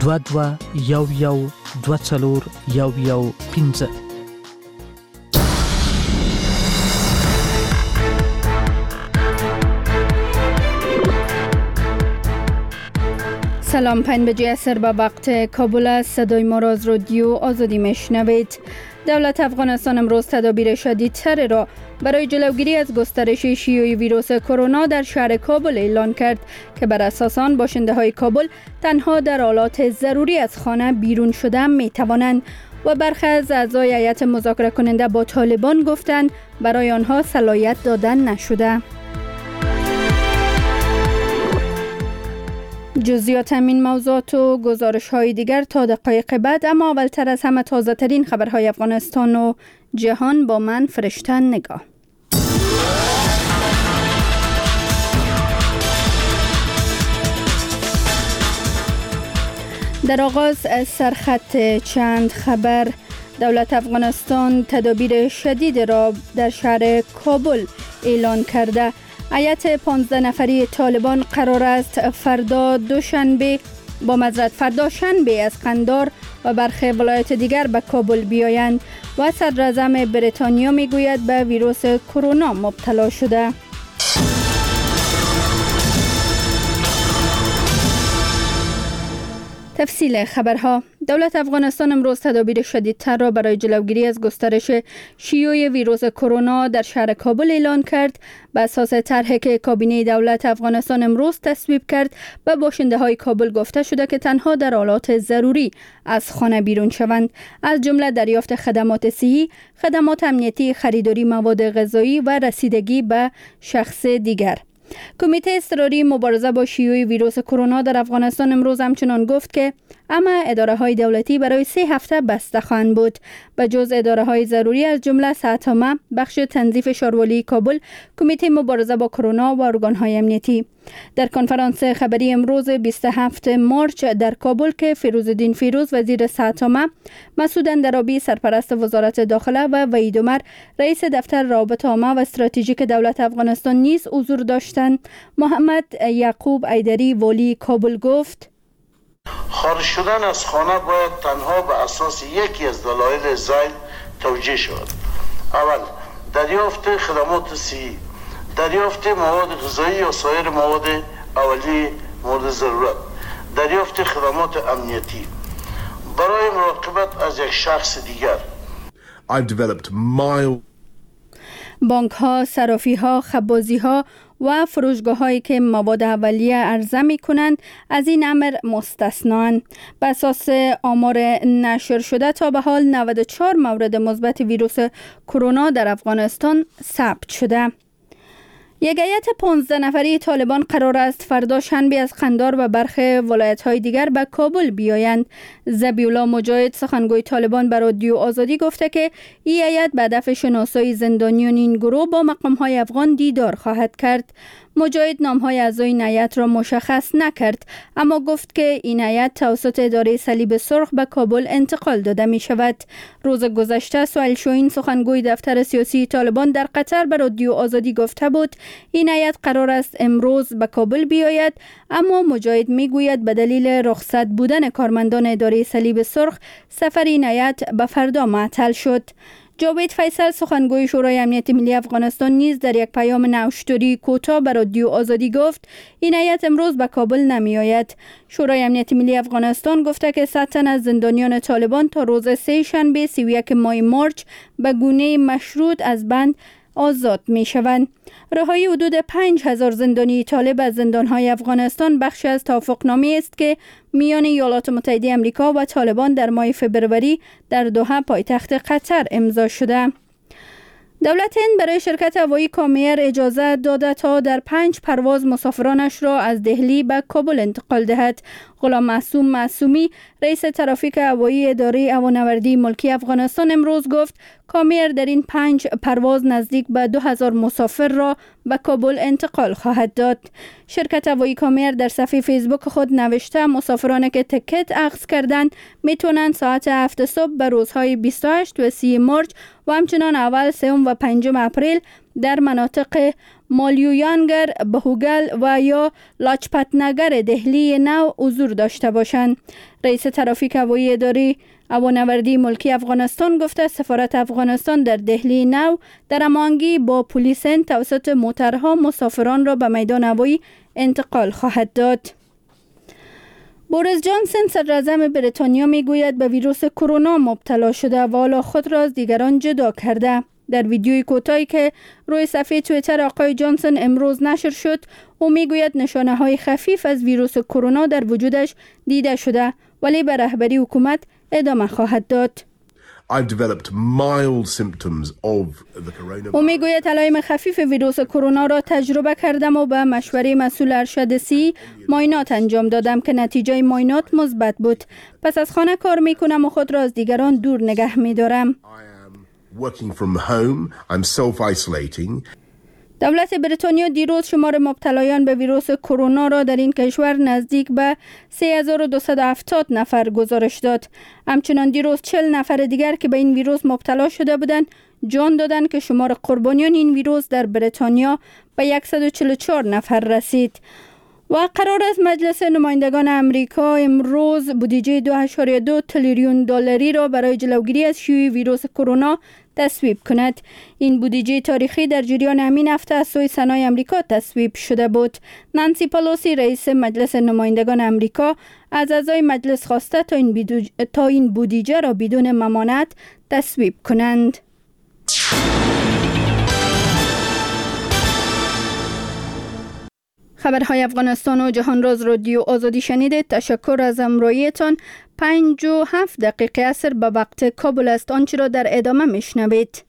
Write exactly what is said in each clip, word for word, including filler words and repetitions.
دو دو یو یو دو چلور یو یو پینزه. سلام، پنج بجه اثر به وقت کابل است. صدای ما را از رادیو آزادی میشنوید. دولت افغانستان امروز تدابیر شدیدتر را برای جلوگیری از گسترش شیوع ویروس کرونا در شهر کابل اعلان کرد که بر اساس آن باشنده های کابل تنها در حالات ضروری از خانه بیرون شدن می توانند و برخی از اعضای هیئت مذاکره کننده با طالبان گفتند برای آنها صلاحیت دادن نشده. جزئیات همین موضوعات و گزارش های دیگر تا دقایق بعد، اما اولتر از همه تازه ترین خبرهای افغانستان و جهان با من فرشته نگاه. در آغاز سرخط چند خبر. دولت افغانستان تدابیر شدید را در شهر کابل اعلان کرده. هیئت پانزده نفری طالبان قرار است فردا دوشنبه با معذرت فردا شنبه از قندار و برخی ولایت دیگر به کابل بیایند و صدر اعظم بریتانیا میگوید به ویروس کرونا مبتلا شده. تفصیل خبرها. دولت افغانستان امروز تدابیر شدیدتر را برای جلوگیری از گسترش شیوع ویروس کرونا در شهر کابل اعلان کرد. بر اساس طرحی که کابینه دولت افغانستان امروز تصویب کرد، به باشنده های کابل گفته شده که تنها در حالات ضروری از خانه بیرون شوند، از جمله دریافت خدمات صحی، خدمات امنیتی، خریداری مواد غذایی و رسیدگی به شخص دیگر. کمیته اضطراری مبارزه با شیوع ویروس کرونا در افغانستان امروز همچنان گفت که اما اداره های دولتی برای سه هفته بسته خواهند بود. به جز اداره های ضروری از جمله ساتما، بخش تنظیف شاروالی کابل، کمیته مبارزه با کرونا و ارگان های امنیتی. در کنفرانس خبری امروز بیست و هفتم مارچ در کابل که فیروزالدین فیروز وزیر ساتما، مسعود اندرابی سرپرست وزارت داخله و وحید عمر رئیس دفتر روابط عامه و استراتژیک دولت افغانستان نیز حضور داشتند، محمد یعقوب ایدری والی کابل گفت: خارج شدن از خانه باید تنها به اساس یکی از دلایل ذیل توجیه شود. اول، دریافت خدمات صحی، دریافت مواد غذایی یا سایر مواد اولیه مورد ضرورت، دریافت خدمات امنیتی برای مراقبت از یک شخص دیگر. I've developed mild بانک ها، صرافی ها، خبازی ها و فروشگاه هایی که مواد اولیه عرضه می کنند از این امر مستثنان. به اساس آمار نشر شده تا به حال نود و چهار مورد مثبت ویروس کرونا در افغانستان ثبت شده. یک هیئت پانزده نفری طالبان قرار است فردا شنبه از قندار و برخی ولایت‌های دیگر به کابل بیایند. ذبیح‌الله مجاهد سخنگوی طالبان به رادیو آزادی گفته که این هیئت به هدف شناسایی زندانیان این گروه با مقام‌های افغان دیدار خواهد کرد. مجاهد نام‌های اعضای این هیئت را مشخص نکرد، اما گفت که این هیئت توسط اداره صلیب سرخ به کابل انتقال داده می شود. روز گذشته سهیل شاهین سخنگوی دفتر سیاسی طالبان در قطر به رادیو آزادی گفته بود این هیئت قرار است امروز به کابل بیاید، اما مجاهد می گوید به دلیل رخصت بودن کارمندان اداره صلیب سرخ سفر این هیئت به فردا معطل شد. جاوید فیصل سخنگوی شورای امنیت ملی افغانستان نیز در یک پیام نوشتاری کوتاه به رادیو آزادی گفت این هیئت امروز به کابل نمی آید. شورای امنیت ملی افغانستان گفته که صد تن از زندانیان طالبان تا روز سه شنبه سی و یک ماه مارچ به گونه مشروط از بند آزاد می شوند. رهایی حدود پنج هزار زندانی طالب از زندانهای افغانستان بخشی از توافقنامه است که میان ایالات متحده آمریکا و طالبان در ماه فبروری در دوحه پایتخت قطر امضا شده. دولت هند برای شرکت هوایی کامیر اجازه داده تا در پنج پرواز مسافرانش را از دهلی به کابل انتقال دهد. غلام معصوم معصومی رئیس ترافیک هوایی اداره هوانوردی ملکی افغانستان امروز گفت کامیر در این پنج پرواز نزدیک به دو هزار مسافر را به کابل انتقال خواهد داد. شرکت هوایی کامیر در صفحه فیسبوک خود نوشته مسافرانی که تکت اخذ کردند میتونند ساعت هفت صبح به روزهای بیست و هشت و سی مارچ و همچنان اول، سوم و پنجم اپریل در مناطق مالیویانگر، بهوگل و یا لاجپت نگر دهلی نو حضور داشته باشند. رئیس ترافیک هوایی اداره هوانوردی ملکی افغانستان گفته سفارت افغانستان در دهلی نو در هماهنگی با پلیس هند توسط موترها مسافران را به میدان هوایی انتقال خواهد داد. بوریس جانسون صدراعظم بریتانیا میگوید به ویروس کرونا مبتلا شده و حالا خود را از دیگران جدا کرده. در ویدیوی کوتاهی که روی صفحه توییتر آقای جانسون امروز نشر شد، او میگوید نشانه های خفیف از ویروس کرونا در وجودش دیده شده ولی به رهبری حکومت ادامه خواهد داد. I've developed mild symptoms of the coronavirus. او میگوید علائم خفیف ویروس کرونا را تجربه کردم و به مشوره مسئول ارشد سی معاینات انجام دادم که نتیجه معاینات مثبت بود. پس از خانه کار میکنم و خود را از دیگران دور نگه میدارم. I am working from home. I'm self-isolating. دولت بریتانیا دیروز شمار مبتلایان به ویروس کرونا را در این کشور نزدیک به سه هزار و دویست و هفتاد نفر گزارش داد. همچنان دیروز چهل نفر دیگر که به این ویروس مبتلا شده بودند جان دادند که شمار قربانیان این ویروس در بریتانیا به صد و چهل و چهار نفر رسید. و قرار است مجلس نمایندگان امریکا امروز بودجه دو ممیز دو تریلیون دلاری را برای جلوگیری از شیوع ویروس کرونا تصویب کند. این بودجه تاریخی در جریان همین هفته از سوی سنای امریکا تصویب شده بود. نانسی پلوسی رئیس مجلس نمایندگان امریکا از اعضای مجلس خواسته تا این بودجه, تا این بودجه را بدون ممانعت تصویب کنند. خبرهای افغانستان و جهان راز رادیو آزادی شنیدید. تشکر از همراهیتان. پنج و هفت دقیقه عصر به وقت کابل است. آنچه را در ادامه میشنوید.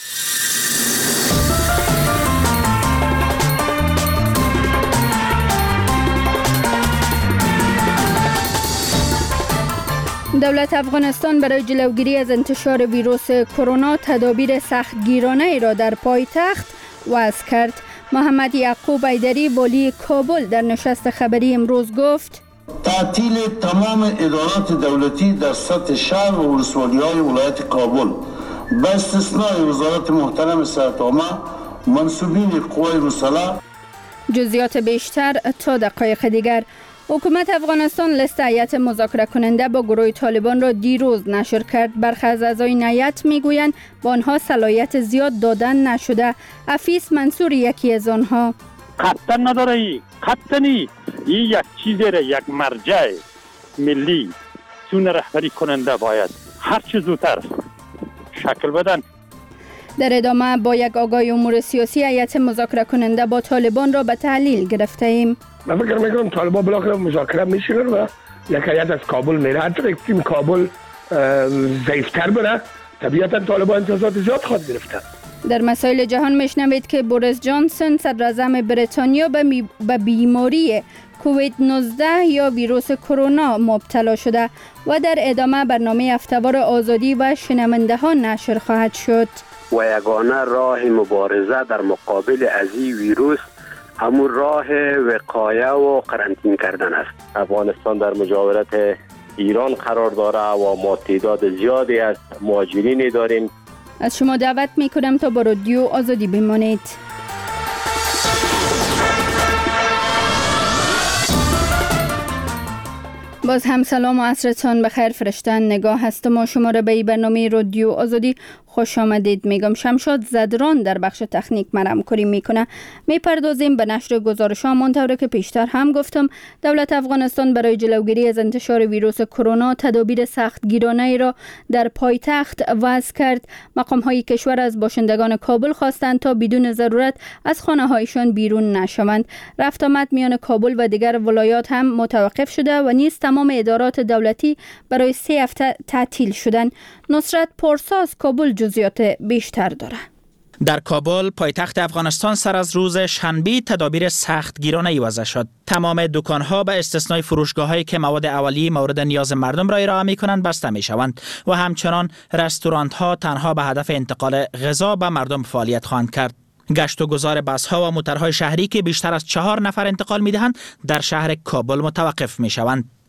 دولت افغانستان برای جلوگیری از انتشار ویروس کرونا تدابیر سختگیرانه ای را در پایتخت وضع کرد. محمد یعقوب ایدری والی کابل در نشست خبری امروز گفت تعطیل تمام ادارات دولتی در سطح شهر و ولسوالی‌های ولایت کابل به استثنای وزارت محترم صحت عامه، منصوبین قوای مسلح. جزئیات بیشتر تا دقایق دیگر. حکومت افغانستان لیست هیئت مذاکره کننده با گروه طالبان را دیروز نشر کرد. برخی از اعضای هیئت میگویند با آنها صلاحیت زیاد دادن نشده. عفیس منصور یکی از آنها. قطعا نداره ای قطعا نی این یک چیزی را یک مرجع ملی چون رهبری کننده باید هر چه زودتر شکل بدن. در ادامه با یک آگاهی امور سیاسی هیئت مذاکره کننده با طالبان را به تحلیل گرفته ایم. من فکر میکنم طالبان بالاخره مذاکره میشن و یک هیئت از کابل میره. هر تیم کابل ضعیفتر بره طبیعتا طالبان امتیازات زیاد خواهد گرفتن. در مسائل جهان میشنوید که بوریس جانسون صدراعظم بریتانیا به, می... به بیماری کووید نوزده یا ویروس کرونا مبتلا شده و در ادامه برنامه هفته‌وار آزادی و شنونده ها نشر خواهد شد. و یگانه راه مبارزه در مقابل از این ویروس همون راه وقایه و قرنطینه کردن است. افغانستان در مجاورت ایران قرار داره و ما تعداد زیادی از مهاجرین داریم. از شما دعوت میکنم تا با رادیو آزادی بمانید. باز هم سلام و عصرتان بخیر. فرشتن نگاه هستم و شما را به این برنامه رادیو آزادی خوش آمدید میگم. شمشاد زدران در بخش تکنیک مرام کاری میکنه. میپردازیم به نشر گزارش ها. منطوره که پیشتر هم گفتم دولت افغانستان برای جلوگیری از انتشار ویروس کرونا تدابیر سختگیرانه ای را در پایتخت وضع کرد. مقام های کشور از باشندگان کابل خواستند تا بدون ضرورت از خانه هایشان بیرون نشوند. رفت آمد میان کابل و دیگر ولایات هم متوقف شده و نیز تمام ادارات دولتی برای سه هفته تعطیل شدند. نصرت پرساز کابل جزئیات بیشتر داره. در کابل پایتخت افغانستان سر از روز شنبه تدابیر سختگیرانه وضع شد. تمام دکان‌ها به استثنای فروشگاه‌هایی که مواد اولیه مورد نیاز مردم را ارائه می‌کنند بسته می‌شوند و همچنان رستوران‌ها تنها به هدف انتقال غذا به مردم فعالیت خواهند کرد. گشت و گذار بس‌ها و موترهای شهری که بیشتر از چهار نفر انتقال می‌دهند در شهر کابل متوقف می‌شوند.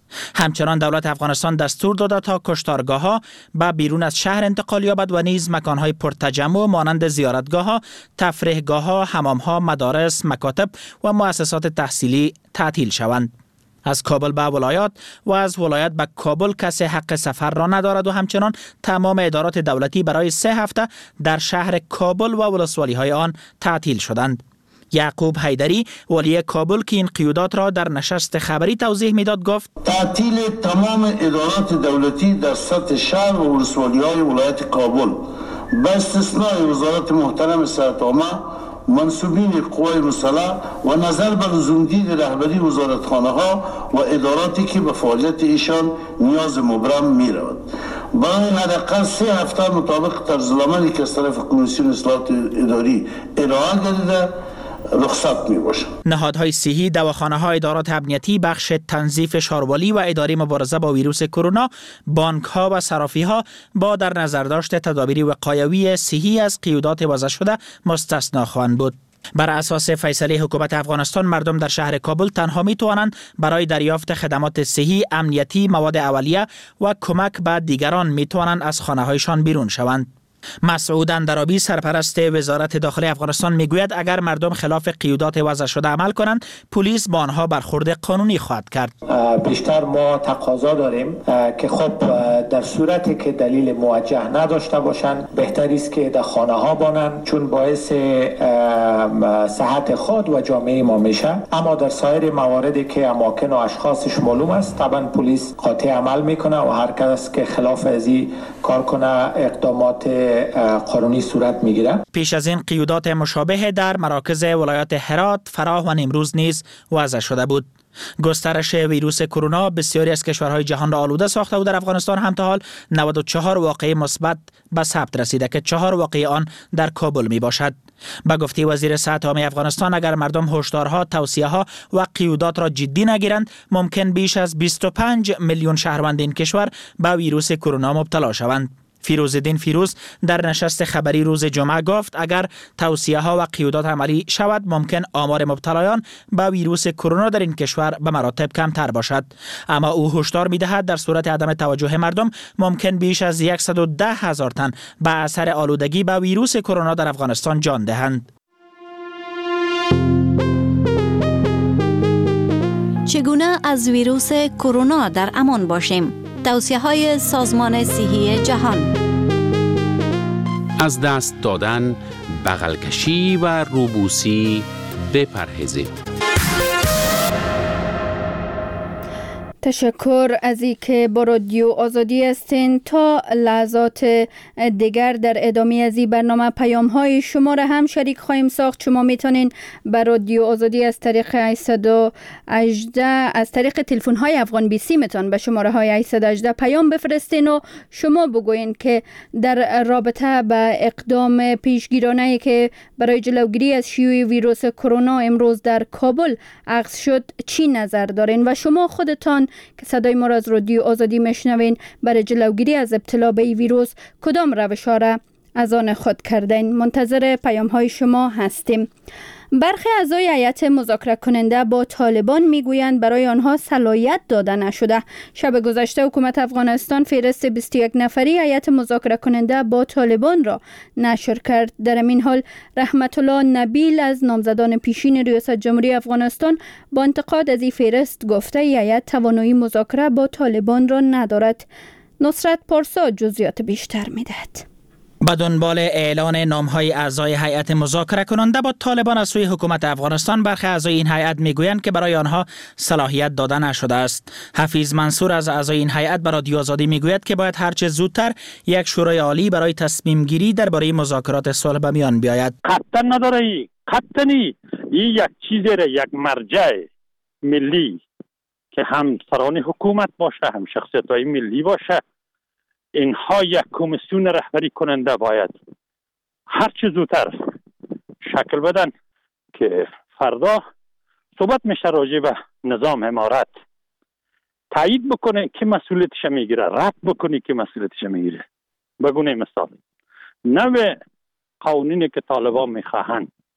همچنان دولت افغانستان دستور داده تا کشتارگاه ها به بیرون از شهر انتقال یابد و نیز مکان های پرتجمع مانند زیارتگاه ها، تفریحگاه ها، حمام ها، مدارس، مکاتب و مؤسسات تحصیلی تعطیل شوند. از کابل به ولایات و از ولایت به کابل کسی حق سفر را ندارد و همچنان تمام ادارات دولتی برای سه هفته در شهر کابل و ولسوالی های آن تعطیل شدند. یعقوب حیدری والی کابل که این قیودات را در نشست خبری توضیح میداد گفت تعطیل تمام ادارات دولتی در سطح شهر و ولسوالی های ولایت کابل به استثنای وزارت محترم صحت عامه، منصوبین قوای مسلح و نظر به لزومدید رهبری وزارتخانه ها و اداراتی که به فعالیت ایشان نیاز مبرم می رود. برای حداقل سه هفته مطابق طرزالعملی که از طرف کمیسیون اصلاحات اداری ارائه گردیده رخصت می باشه. نهادهای صحی، دواخانه‌ها، ادارات امنیتی، بخش تنظیف شاروالی و اداره مبارزه با ویروس کرونا، بانک‌ها و صرافی‌ها با در نظر داشت تدابیر وقایوی صحی از قیودات وضع شده مستثنا خواهند بود. بر اساس فیصله حکومت افغانستان مردم در شهر کابل تنها می توانند برای دریافت خدمات صحی، امنیتی، مواد اولیه و کمک به دیگران می توانند از خانه‌هایشان بیرون شوند. مسعود اندرابی سرپرست وزارت داخلی افغانستان میگوید اگر مردم خلاف قیودات وضع شده عمل کنند پلیس با آنها برخورد قانونی خواهد کرد. بیشتر ما تقاضا داریم که خب در صورتی که دلیل موجه نداشته باشند بهتر است که در خانه ها بانند چون باعث صحت خود و جامعه ما میشه، اما در سایر مواردی که اماکن و اشخاصش معلوم است طبعا پلیس قاطع عمل میکنه و هر کس که خلاف ازی کار کنه اقدامات قانونی صورت میگیره. پیش از این قیودات مشابه در مراکز ولایات هرات، فراه و نیمروز نیز وضع شده بود. گسترش ویروس کرونا بسیاری از کشورهای جهان را آلوده ساخته و در افغانستان هم تا حال نود و چهار واقعه مثبت به ثبت رسیده که چهار واقعه آن در کابل می باشد. به گفته وزیر صحت عامه افغانستان اگر مردم هشدارها، توصیه‌ها و قیودات را جدی نگیرند ممکن بیش از بیست و پنج میلیون شهروند این کشور به ویروس کرونا مبتلا شوند. فیروزالدین فیروز در نشست خبری روز جمعه گفت اگر توصیه ها و قیودات عملی شود ممکن آمار مبتلایان به ویروس کرونا در این کشور به مراتب کمتر باشد، اما او هشدار می‌دهد در صورت عدم توجه مردم ممکن بیش از صد و ده هزار تن به اثر آلودگی به ویروس کرونا در افغانستان جان دهند. چگونه از ویروس کرونا در امان باشیم؟ توصیه های سازمان صحی جهان. از دست دادن، بغل کشی و روبوسی بپرهیزید. تشکر از این که با رادیو آزادی هستین. تا لحظات دیگر در ادامه از این برنامه پیام های شما را هم شریک خواهیم ساخت. شما میتونین بر رادیو آزادی از طریق هشتصد و هجده از طریق تلفن های افغان بیسی میتون به شماره های هشتصد و هجده پیام بفرستین و شما بگوین که در رابطه با اقدام پیشگیرانه که برای جلوگیری از شیوع ویروس کرونا امروز در کابل اخذ شد چی نظر دارین و شما خودتان که صدای ما را از رادیو آزادی میشنوین برای جلوگیری از ابتلا به ویروس کدام روش‌ها را از آن خود کردین؟ منتظر پیام های شما هستیم. برخی اعضای هیئت مذاکره کننده با طالبان میگویند برای آنها صلاحیت داده نشده. شب گذشته حکومت افغانستان فهرست بیست و یک نفری هیئت مذاکره کننده با طالبان را نشر کرد. در این حال رحمت الله نبیل از نامزدان پیشین ریاست جمهوری افغانستان با انتقاد از این فهرست گفته هیئت توانایی مذاکره با طالبان را ندارد. نصرت پارسا جزئیات بیشتر میدهد. به دنبال اعلان نام‌های اعضای هیئت مذاکره کننده با طالبان از سوی حکومت افغانستان برخی اعضای این هیئت میگویند که برای آنها صلاحیت داده نشده است. حفیظ منصور از اعضای این هیئت به رادیو آزادی میگوید که باید هرچه زودتر یک شورای عالی برای تصمیم گیری درباره مذاکرات صلح به میان بیاید. قطعا نداره، قطعا این یک چیزی را یک مرجع ملی که هم سران حکومت باشه هم شخصیت‌های ملی باشه اینها یک کمیسیون رهبری کننده باید هر چه زودتر شکل بدن که فردا صحبت میشه راجع به نظام امارت تایید بکنه که مسئولیتش میگیره، رد بکنه که مسئولیتش میگیره. بگونه مثال نوع قوانینی که طالبان میخواهند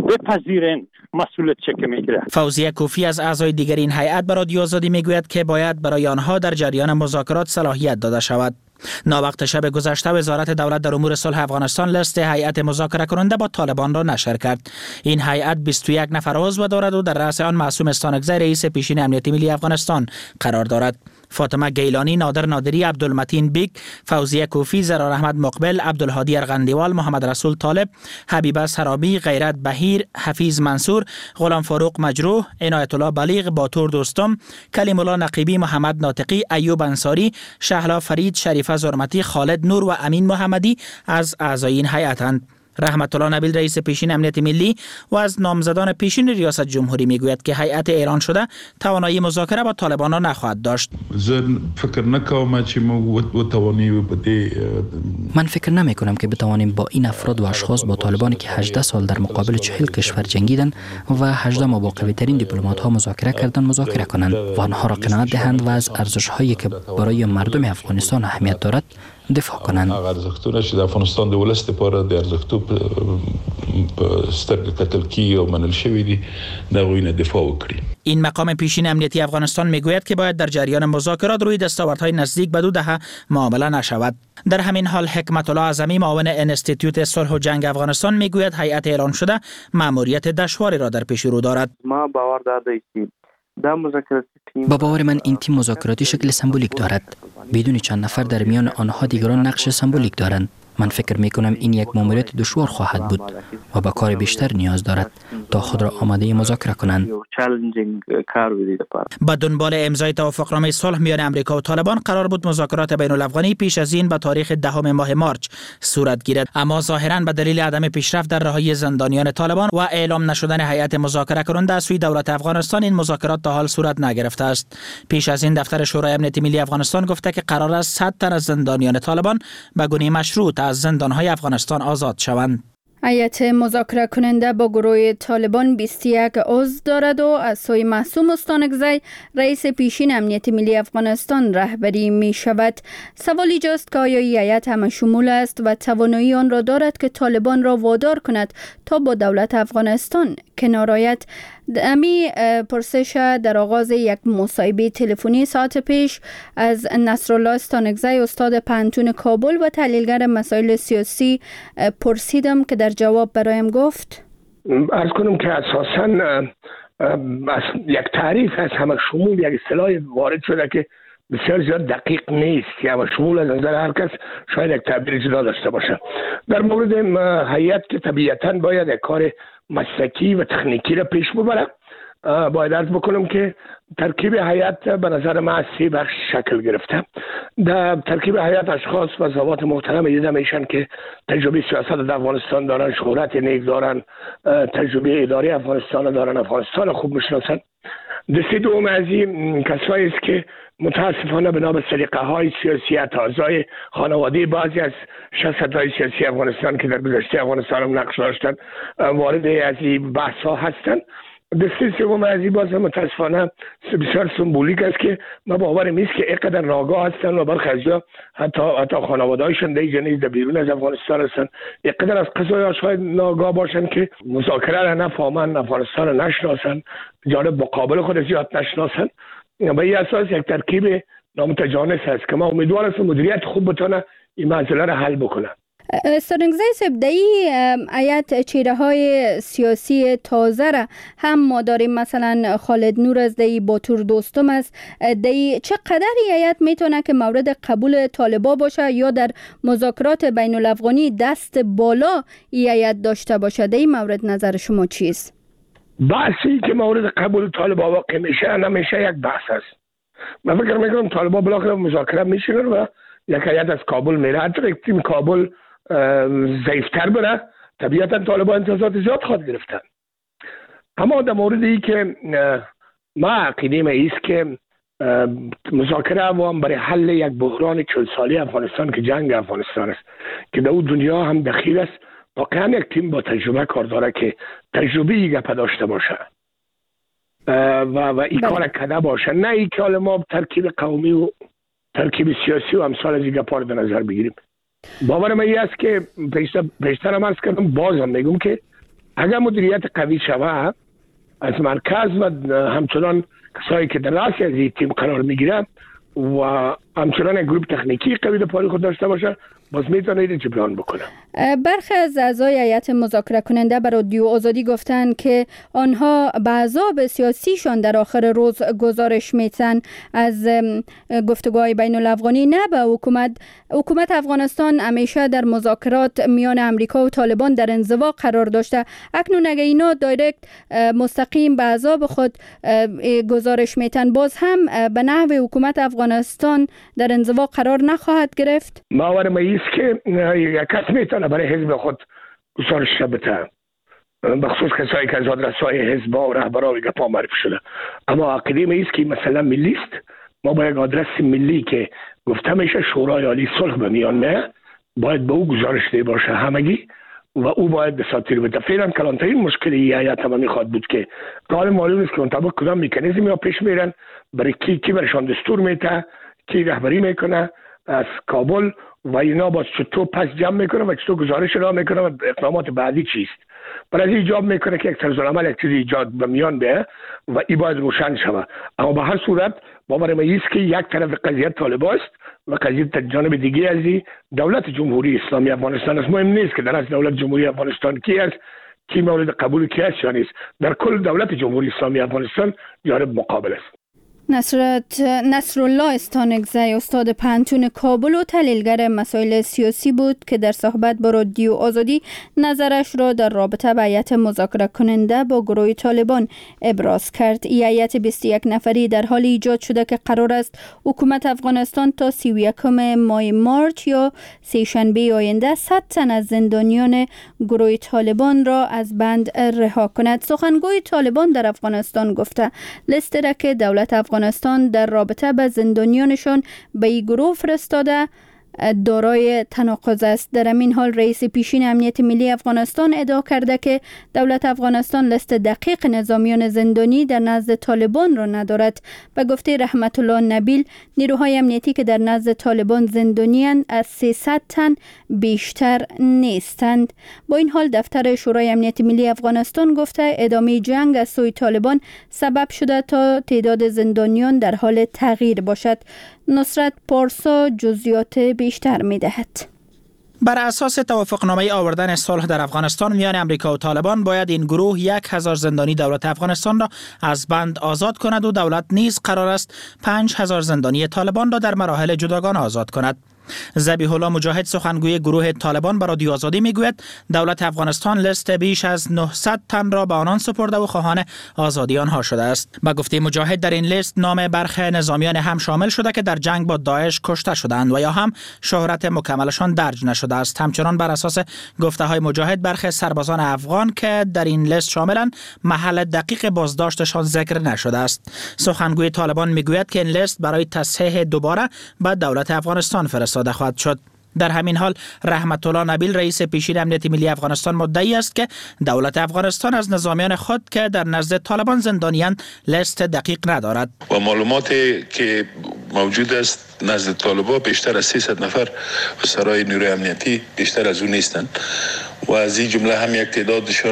بپذیرین مسئولیت چه که میگیره. فوزیه کوفی از اعضای دیگر این هیئت به رادیو آزادی میگوید که باید برای آنها در جریان مذاکرات صلاحیت داده شود. ناوقت شب گذشته وزارت دولت در امور صلح افغانستان لیست هیئت مذاکره کننده با طالبان را نشر کرد. این هیئت بیست و یک نفر عضو دارد و در رأس آن معصوم استانکزی رئیس پیشین امنیت ملی افغانستان قرار دارد. فاطمه گیلانی، نادر نادری، عبدالمتین بیگ، فوزیه کوفی، زرار احمد مقبل، عبدالهادی ارغندیوال، محمد رسول طالب، حبیبه سرابی، غیرت بهیر، حفیظ منصور، غلام فاروق مجروح، عنایت الله بلیغ، باتور دوستم، کلیم الله نقیبی، محمد ناطقی، ایوب انصاری، شهلا فرید، شریفه زرمتی، خالد نور و امین محمدی از اعضای این هیئتند. رحمت الله نبیل رئیس پیشین امنیت ملی و از نامزدان پیشین ریاست جمهوری میگوید که هیئت اعلان شده توانایی مذاکره با طالبان را نخواهد داشت. فکر نکنم که ما توانایی بده. من فکر نمی کنم که بتوانیم با این افراد و اشخاص با طالبانی که هجده سال در مقابل چهل کشور جنگیدن و هجده ما با قوی ترین دیپلمات ها مذاکره کردن مذاکره کنند و آنها را قناعت دهند و از ارزش هایی که برای مردم افغانستان اهمیت دارد دفاع کنند. ارزښتونه چې د افغانستان د ولس لپاره د ارزښتو په سترګه کتل کیږي او منل شوي دي د هغوی نه دفاع وکړي. این مقام پیشین امنیتی افغانستان میگوید که باید در جریان مذاکرات روی دستاوردهای نزدیک به دو دهه معامله نشود. در همین حال حکمت الله اعظمی معاون انستیتوت صلح و جنگ افغانستان میگوید هیئت اعلان شده مأموریت دشواری را در پیش رو دارد. ما باور داده که با باور من این تیم مذاکراتی شکل سمبولیک دارد. بدون چند نفر در میان آنها دیگران نقش سمبولیک دارند. من فکر می کنم این یک مأموریت دشوار خواهد بود و با کار بیشتر نیاز دارد تا خود را آماده مذاکره کنند. با دنبال امضای توافقنامه صلح میان امریکا و طالبان قرار بود مذاکرات بین الافغانی پیش از این به تاریخ دهم ماه مارچ صورت گیرد، اما ظاهرا به دلیل عدم پیشرفت در رهایی زندانیان طالبان و اعلام نشدن هیئت مذاکره کننده از سوی دولت افغانستان این مذاکرات تا حال صورت نگرفته است. پیش از این دفتر شورای امنیت ملی افغانستان گفته که قرار است صد تن از زندانیان طالبان به گونه مشروط از زندانهای افغانستان آزاد شوند. هیئت مذاکره کننده با گروه طالبان بیست و یک عضو دارد و از سوی معصوم استانکزی رئیس پیشین امنیت ملی افغانستان رهبری می شود. سوال اینجاست که آیا این هیئت همه شمول است و توانایی آن را دارد که طالبان را وادار کند تا با دولت افغانستان کنار آید؟ امی پرسش در آغاز یک مصاحبه تلفنی ساعت پیش از نصرالله استانکزی استاد پانتون کابل و تحلیلگر مسائل سیاسی پرسیدم که در جواب برایم گفت عرض کنم که اساساً یک تعریف از همه شمول یک اصطلاح وارد شده که بسیار زیاد دقیق نیست که همه شمول از نظر هر کس شاید یک تعبیر جدا داشته باشه. در مورد هیئت که طبیعتاً باید یک کار مسلکی و تکنیکی را پیش ببره، باید عرض بکنم که ترکیب هیئت به نظر من از سه بخش شکل گرفته. در ترکیب هیئت اشخاص و ذوات محترم دیده میشن که تجربه سیاست در افغانستان دارن، شهرت نیک دارن، تجربه اداری افغانستان دارن، افغانستان خوب میشناسن. دسته دوم از این کسایی است که متاسفانه بنا به سلیقه های سیاسی اعضای خانواده بعضی از شخصیت های سیاسی افغانستان که در گذشته افغانستان هم نقش داشتن وارد از این بحث ها هستن. دسته سوم از این باز متاسفانه بسیار سمبولیک است که ما باورم نیست که اینقدر ناگاه هستن و برخی از جا حتی حتی خانواده هایشان در جنیز در بیرون از افغانستان هستن، اینقدر از قضایاش شاید ناگاه باشن که مذاکره را نفهمن، افغانستان را نشناسن، جانب مقابل خود زیاد نشناسن. به این اساس یک ترکیب نامتجانس است که ما امیدوار هستم مدیریت خوب بتونه این مسئله را حل بکنه. استانکزی صاحب، دایی هیئت چهره های سیاسی تازه را هم ما داریم، مثلا خالد نور از دایی، باتور دوستم است. دایی چقدر هیئت میتونه که مورد قبول طالبا باشه یا در مذاکرات بین الافغانی دست بالا هیئت داشته باشه؟ دایی مورد نظر شما چیست؟ بحثی که مورد قبول طالبا واقع میشه نمیشه یک بحث است. من فکر میکنم طالبا بالاخره مذاکره میشینن و یک هیئت از کابل میره. حتی یک تیم کابل ضعیفتر بره طبیعتا طالبا امتیازات زیاد خواهد گرفتن. اما در مورد ای که ما عقیدیم ایست که مذاکره هم برای حل یک بحران چهل سالی افغانستان که جنگ افغانستان است که در اون دنیا هم دخیل است، واقعا یک تیم با تجربه کار داره که تجربه ای گپ داشته باشه و و این کار کده باشه، نه ای که ما ترکیب قومی و ترکیب سیاسی و امثال از این گپا رو در نظر بگیریم. باور من این است که پیشتر هم عرض کردم، بازم میگم که اگر مدیریت قوی شود از مرکز و همچنان کسایی که در رأس از این تیم قرار میگیره و همچنان یک گروه تکنیکی قوی در پای خود داشته باشه، باز میتونه این جبران بکنه. برخی از اعضای هیئت مذاکره کننده به رادیو آزادی گفتند که آنها به احزاب سیاسیشان در آخر روز گزارش میتن از گفتگوهای بین الافغانی، نه به حکومت. حکومت افغانستان همیشه در مذاکرات میان امریکا و طالبان در انزوا قرار داشته. اکنون اگه اینا دایرکت مستقیم به احزاب خود گزارش میتن، باز هم به نحو حکومت افغانستان در انزوا قرار نخواهد گرفت. باور ما است که یک کس میتونه برای حزب خود گزارش بده، بخصوص کسایی که از آدرس‌های حزب و رهبران گپا معرفی شده. اما عقیده ما است که مثلا ملی است، ما با یک آدرس ملی که گفته میشه شورای عالی صلح به میان میاد، باید به او گزارش ده باشه همگی و او باید دستور بده. فعلا کلانترین مشکل هیئت ما میخواد بود که قال معلوم است که اون طبق کدام مکانیزمی ها پیش میرن، برای کی کی برشان دستور میده، کی رهبری میکنه از کابل و اینا باز چطور پس جمع میکنه و چطور گزارش را میکنه و اقدامات بعدی چیست. برای ایجاب میکنه که یک طرز العمل یک چیز ایجاد به میان بیه و این باید روشن شود. اما به هر صورت باور ما است که یک طرف قضیه طالبان است و قضیه جانب دیگه از دولت جمهوری اسلامی افغانستان است. مهم نیست که در از دولت جمهوری افغانستان کی است، کی مورد قبول کی است یا نیست. در کل دولت جمهوری اسلامی افغانستان جانب مقابل است. نصرت نصرالله استانگزی، استاد پانتون کابل و تحلیلگر مسائل سیاسی بود که در صحبت با رادیو آزادی نظرش را در رابطه با هیئت مذاکره کننده با گروه طالبان ابراز کرد. این هیئت بیست و یک نفری در حال ایجاد شده که قرار است حکومت افغانستان تا سی و یکم ماه مارچ یا سه‌شنبه آینده صد تن از زندانیان گروه طالبان را از بند رها کند. سخنگوی طالبان در افغانستان گفته لیست را که دولت افغانستان افغانستان در رابطه با زندانیانشان به این گروه فرستاده دارای تناقض است. در همین حال رئیس پیشین امنیت ملی افغانستان ادعا کرده که دولت افغانستان لیست دقیق نظامیان زندانی در نزد طالبان را ندارد. به گفته رحمت الله نبیل، نیروهای امنیتی که در نزد طالبان زندانیان از سیصد تن بیشتر نیستند. با این حال دفتر شورای امنیت ملی افغانستان گفته ادامه جنگ از سوی طالبان سبب شده تا تعداد زندانیان در حال تغییر باشد. نصرت پارسا جزئیات بیشتر می دهد. بر اساس توافقنامه آوردن صلح در افغانستان میان امریکا و طالبان باید این گروه یک هزار زندانی دولت افغانستان را از بند آزاد کند و دولت نیز قرار است پنج هزار زندانی طالبان را در مراحل جداگانه آزاد کند. ذبیح الله مجاهد، سخنگوی گروه طالبان، به رادیو آزادی میگوید دولت افغانستان لیست بیش از نهصد تن را به آنان سپرده و خواهان آزادی آنها شده است. به گفته مجاهد در این لیست نام برخی نظامیان هم شامل شده که در جنگ با داعش کشته شدند و یا هم شهرت مکملشان درج نشده است. همچنان بر اساس گفته های مجاهد برخی سربازان افغان که در این لیست شاملند محل دقیق بازداشتشان ذکر نشده است. سخنگوی طالبان میگوید که این لیست برای تصحیح دوباره به دولت افغانستان فرستاده خواهد شد. در همین حال رحمت الله نبیل، رئیس پیشین امنیت ملی افغانستان، مدعی است که دولت افغانستان از نظامیان خود که در نزد طالبان زندانیان لیست دقیق ندارد. و معلوماتی که موجود است نزد طالبان بیشتر از سیصد نفر و سرای نیروی امنیتی بیشتر از اون نیستند و از این جمله هم یک تعدادشان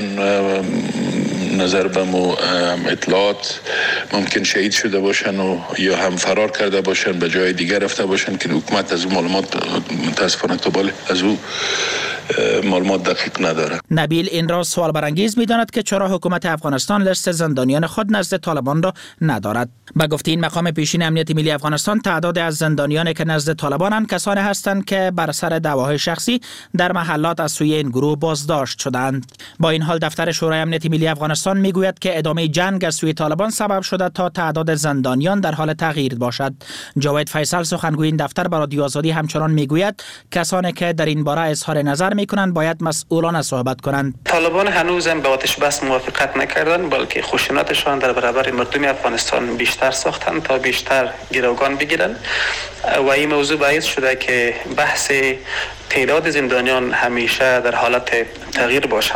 نظر به اطلاعات ممکن شهید شده باشن و یا هم فرار کرده باشن، به جای دیگر رفته باشن که حکومت از اون معلومات متاسفانه قبال از او معلومات دقیق نداره. نبیل این را سوال برانگیز می‌داند که چرا حکومت افغانستان لیست زندانیان خود نزد طالبان را ندارد. به گفته این مقام پیشین امنیت ملی افغانستان، تعداد از زندانیانی که نزد طالبانند کسانی هستند که بر سر دعواهای شخصی در محلات از سوی این گروه بازداشت شدند. با این حال دفتر شورای امنیت ملی افغانستان میگوید که ادامه جنگ از سوی طالبان سبب شده تا تعداد زندانیان در حال تغییر باشد. جاوید فیصل، سخنگوی این دفتر، به رادیو آزادی همچنان میگوید کسانی که در این باره اظهار نظر میکنند باید مسئولانه صحبت کنند. طالبان هنوز هم به آتش بس موافقت نکردند، بلکه خشونتشان در برابر مردم افغانستان بیشتر ساختند تا بیشتر گروگان بگیرند و این موضوع باعث شده که بحث تعداد زندانیان همیشه در حالت تغییر باشه.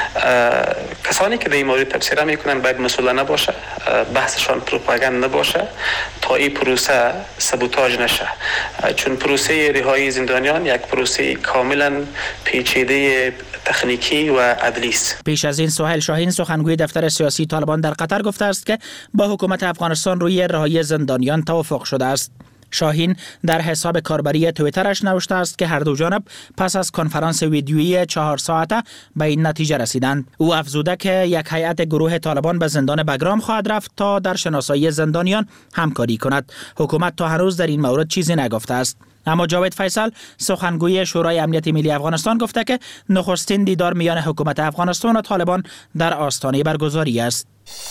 کسانی که در این مورد تبصره میکنن باید مسئولانه باشه، بحثشان پروپاگاند نباشه تا این پروسه سابوتاژ نشه، چون پروسه رهایی زندانیان یک پروسه کاملا پیچیده تکنیکی و عدلی است. پیش از این سهیل شاهین سخنگوی دفتر سیاسی طالبان در قطر گفته است که با حکومت افغانستان روی رهایی زندانیان توافق شده است. شاهین در حساب کاربری توییترش نوشته است که هر دو جانب پس از کنفرانس ویدیویی چهار ساعته به این نتیجه رسیدند. او افزوده که یک هیئت گروه طالبان به زندان بگرام خواهد رفت تا در شناسایی زندانیان همکاری کند. حکومت تا هنوز در این مورد چیزی نگفته است. اما جاوید فیصل سخنگوی شورای امنیت ملی افغانستان گفته که نخستین دیدار میان حکومت افغانستان و طالبان در آستانه برگزاری است.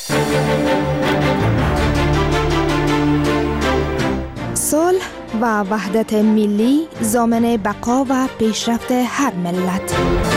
صلح و وحدت ملی ضامن بقا و پیشرفت هر ملت.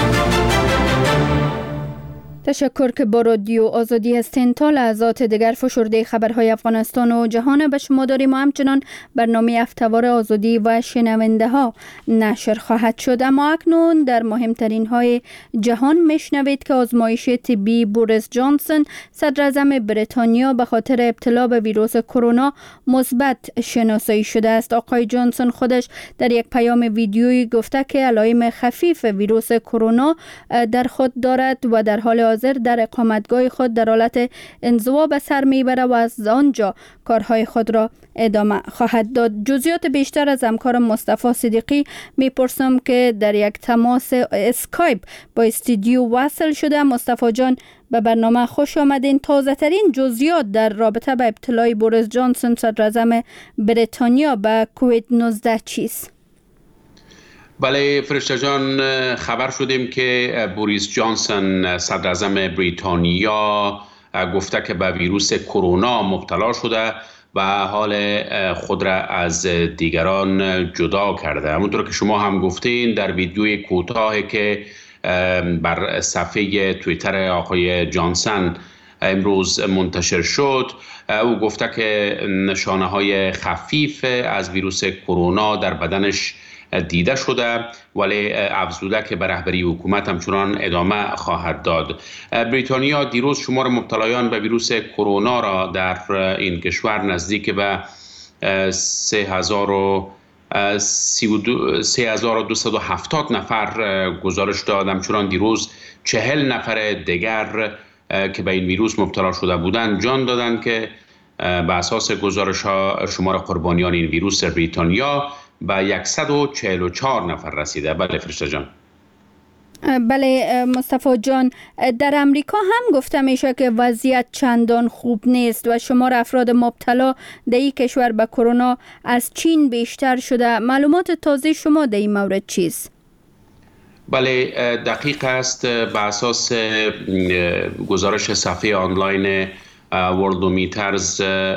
تشکر که با رادیو آزادی هستین. تا لحظات دیگر فشرده خبرهای افغانستان و جهان به شما داریم و همچنان برنامه هفته‌وار آزادی و شنونده ها نشر خواهد شد. اما اکنون در مهمترین های جهان میشنوید که آزمایش طبی بوریس جانسون صدر اعظم بریتانیا به خاطر ابتلا به ویروس کرونا مثبت شناسایی شده است. آقای جانسون خودش در یک پیام ویدیویی گفته که علائم خفیف ویروس کرونا در خود دارد و در حال حاضر در اقامتگاه خود در حالت انزوا به سر میبره و از آنجا کارهای خود را ادامه خواهد داد. جزئیات بیشتر از همکار مصطفی صدیقی میپرسم که در یک تماس اسکایپ با استودیو وصل شده. مصطفی جان به برنامه خوش آمدین. تازه ترین جزئیات در رابطه با ابتلای بوریس جانسون صدر اعظم بریتانیا به کووید نوزده چیست؟ بله فرشته جان، خبر شدیم که بوریس جانسون صدر اعظم بریتانیا گفته که به ویروس کرونا مبتلا شده و حال خود را از دیگران جدا کرده. همونطور که شما هم گفتین در ویدیوی کوتاهی که بر صفحه توییتر آقای جانسون امروز منتشر شد، او گفته که نشانه های خفیف از ویروس کرونا در بدنش دیده شده، ولی افزوده که به رهبری حکومت همچنان ادامه خواهد داد. بریتانیا دیروز شمار مبتلایان به ویروس کرونا را در این کشور نزدیک به سه هزار و دویست و هفتاد نفر گزارش داد. همچنان دیروز چهل نفر دیگر که به این ویروس مبتلا شده بودند جان دادند که به اساس گزارش ها شمار قربانیان این ویروس در بریتانیا به صد و چهل و چهار نفر رسیده. بله فرشته جان. بله مصطفی جان، در امریکا هم گفته میشه که وضعیت چندان خوب نیست و شمار افراد مبتلا در این کشور به کرونا از چین بیشتر شده. معلومات تازه شما در این مورد چیست؟ بله دقیق است. به اساس گزارش صفحه آنلاین ورلدومیترز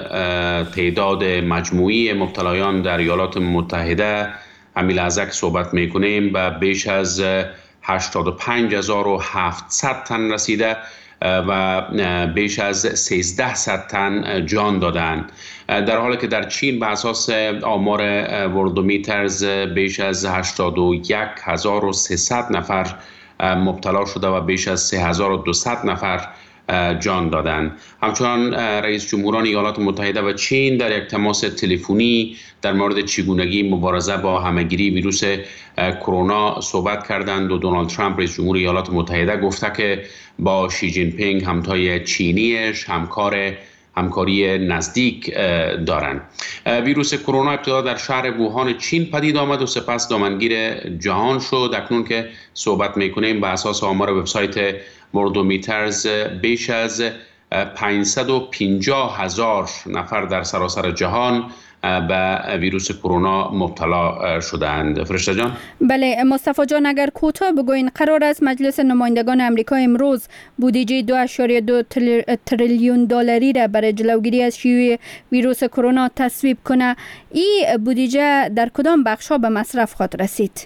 تعداد مجموعی مبتلایان در ایالات متحده همین لحظه که صحبت میکنیم به بیش از هشتاد و پنج هزار و هفتصد تن رسیده و بیش از سیزده صد تن جان دادند، در حالی که در چین به اساس آمار ورلدومیترز بیش از هشتاد و یک هزار و سیصد نفر مبتلا شده و بیش از سه هزار و دویست نفر جان دادند. همچنان رئیس جمهوران ایالات متحده و چین در یک تماس تلفنی در مورد چگونگی مبارزه با همهگیری ویروس کرونا صحبت کردند و دونالد ترامپ رئیس جمهور ایالات متحده گفته که با شی جین پینگ همتای چینیش همکار همکاری نزدیک دارند. ویروس کرونا ابتدا در شهر ووهان چین پدید آمد و سپس دامنگیر جهان شد. اکنون که صحبت میکنیم به اساس آمار وبسایت ورلدومیترز بیش از پانصد و پنجاه هزار نفر در سراسر جهان به ویروس کرونا مبتلا شدند. فرشته جان. بله مصطفی جان، اگر کوتاه بگوین قرار است مجلس نمایندگان آمریکا امروز بودجه دو اشاریه دو تریلیون دلاری را برای جلوگیری از شیوع ویروس کرونا تصویب کنه. این بودجه در کدام بخش‌ها به مصرف خواهد رسید؟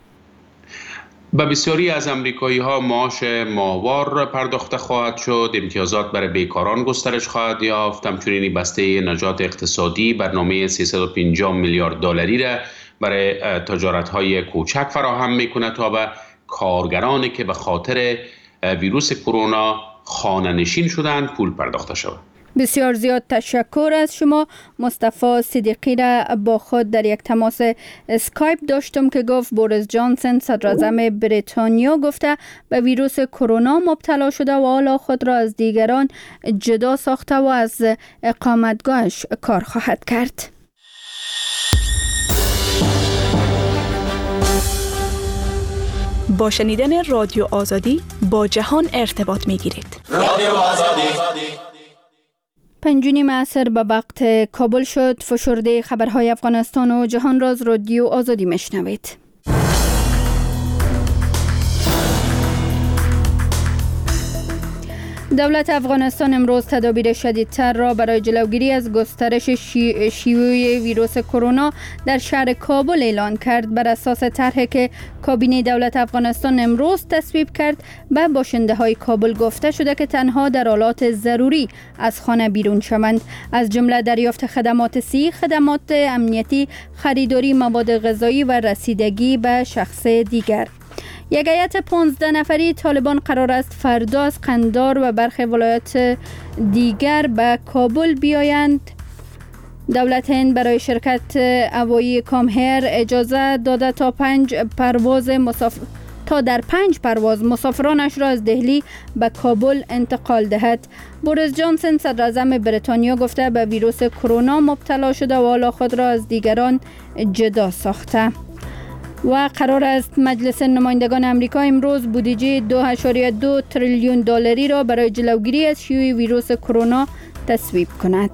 به بسیاری از امریکایی ها معاش ماهوار پرداخته خواهد شد، امتیازات برای بیکاران گسترش خواهد یافت، همچنین بسته نجات اقتصادی برنامه سیصد و پنجاه میلیارد دلاری را برای تجارت های کوچک فراهم میکنه تا به کارگرانی که به خاطر ویروس کرونا خانه نشین شدند پول پرداخته شود. بسیار زیاد تشکر از شما. مصطفی صدیقی را با خود در یک تماس اسکایپ داشتم که گفت بوریس جانسن صدراعظم بریتانیا گفته به ویروس کرونا مبتلا شده و حالا خود را از دیگران جدا ساخته و از اقامتگاهش کار خواهد کرد. با شنیدن رادیو آزادی با جهان ارتباط می گیرید. رادیو آزادی. پنج و نیم عصر به وقت کابل شد. فشرده خبرهای افغانستان و جهان را از رادیو آزادی میشنوید. دولت افغانستان امروز تدابیر شدیدتر را برای جلوگیری از گسترش شی... شیوع ویروس کرونا در شهر کابل اعلان کرد. بر اساس طرحی که کابینه دولت افغانستان امروز تصویب کرد، به باشنده های کابل گفته شده که تنها در حالات ضروری از خانه بیرون شوند، از جمله دریافت خدمات صحی، خدمات امنیتی، خریداری مواد غذایی و رسیدگی به شخص دیگر. یک هیئت پانزده نفری طالبان قرار است فردا از قندار و برخی ولایات دیگر به کابل بیایند. دولت هند برای شرکت هوایی کامهر اجازه داده تا پنج پرواز مسافر تا در پنج پرواز مسافرانش را از دهلی به کابل انتقال دهد. بوریس جانسن صدراعظم بریتانیا گفته به ویروس کرونا مبتلا شده و حالا خود را از دیگران جدا ساخته. و قرار است مجلس نمایندگان امریکا امروز بودجه دو ممیز دو تریلیون دلاری را برای جلوگیری از شیوع ویروس کرونا تصویب کند.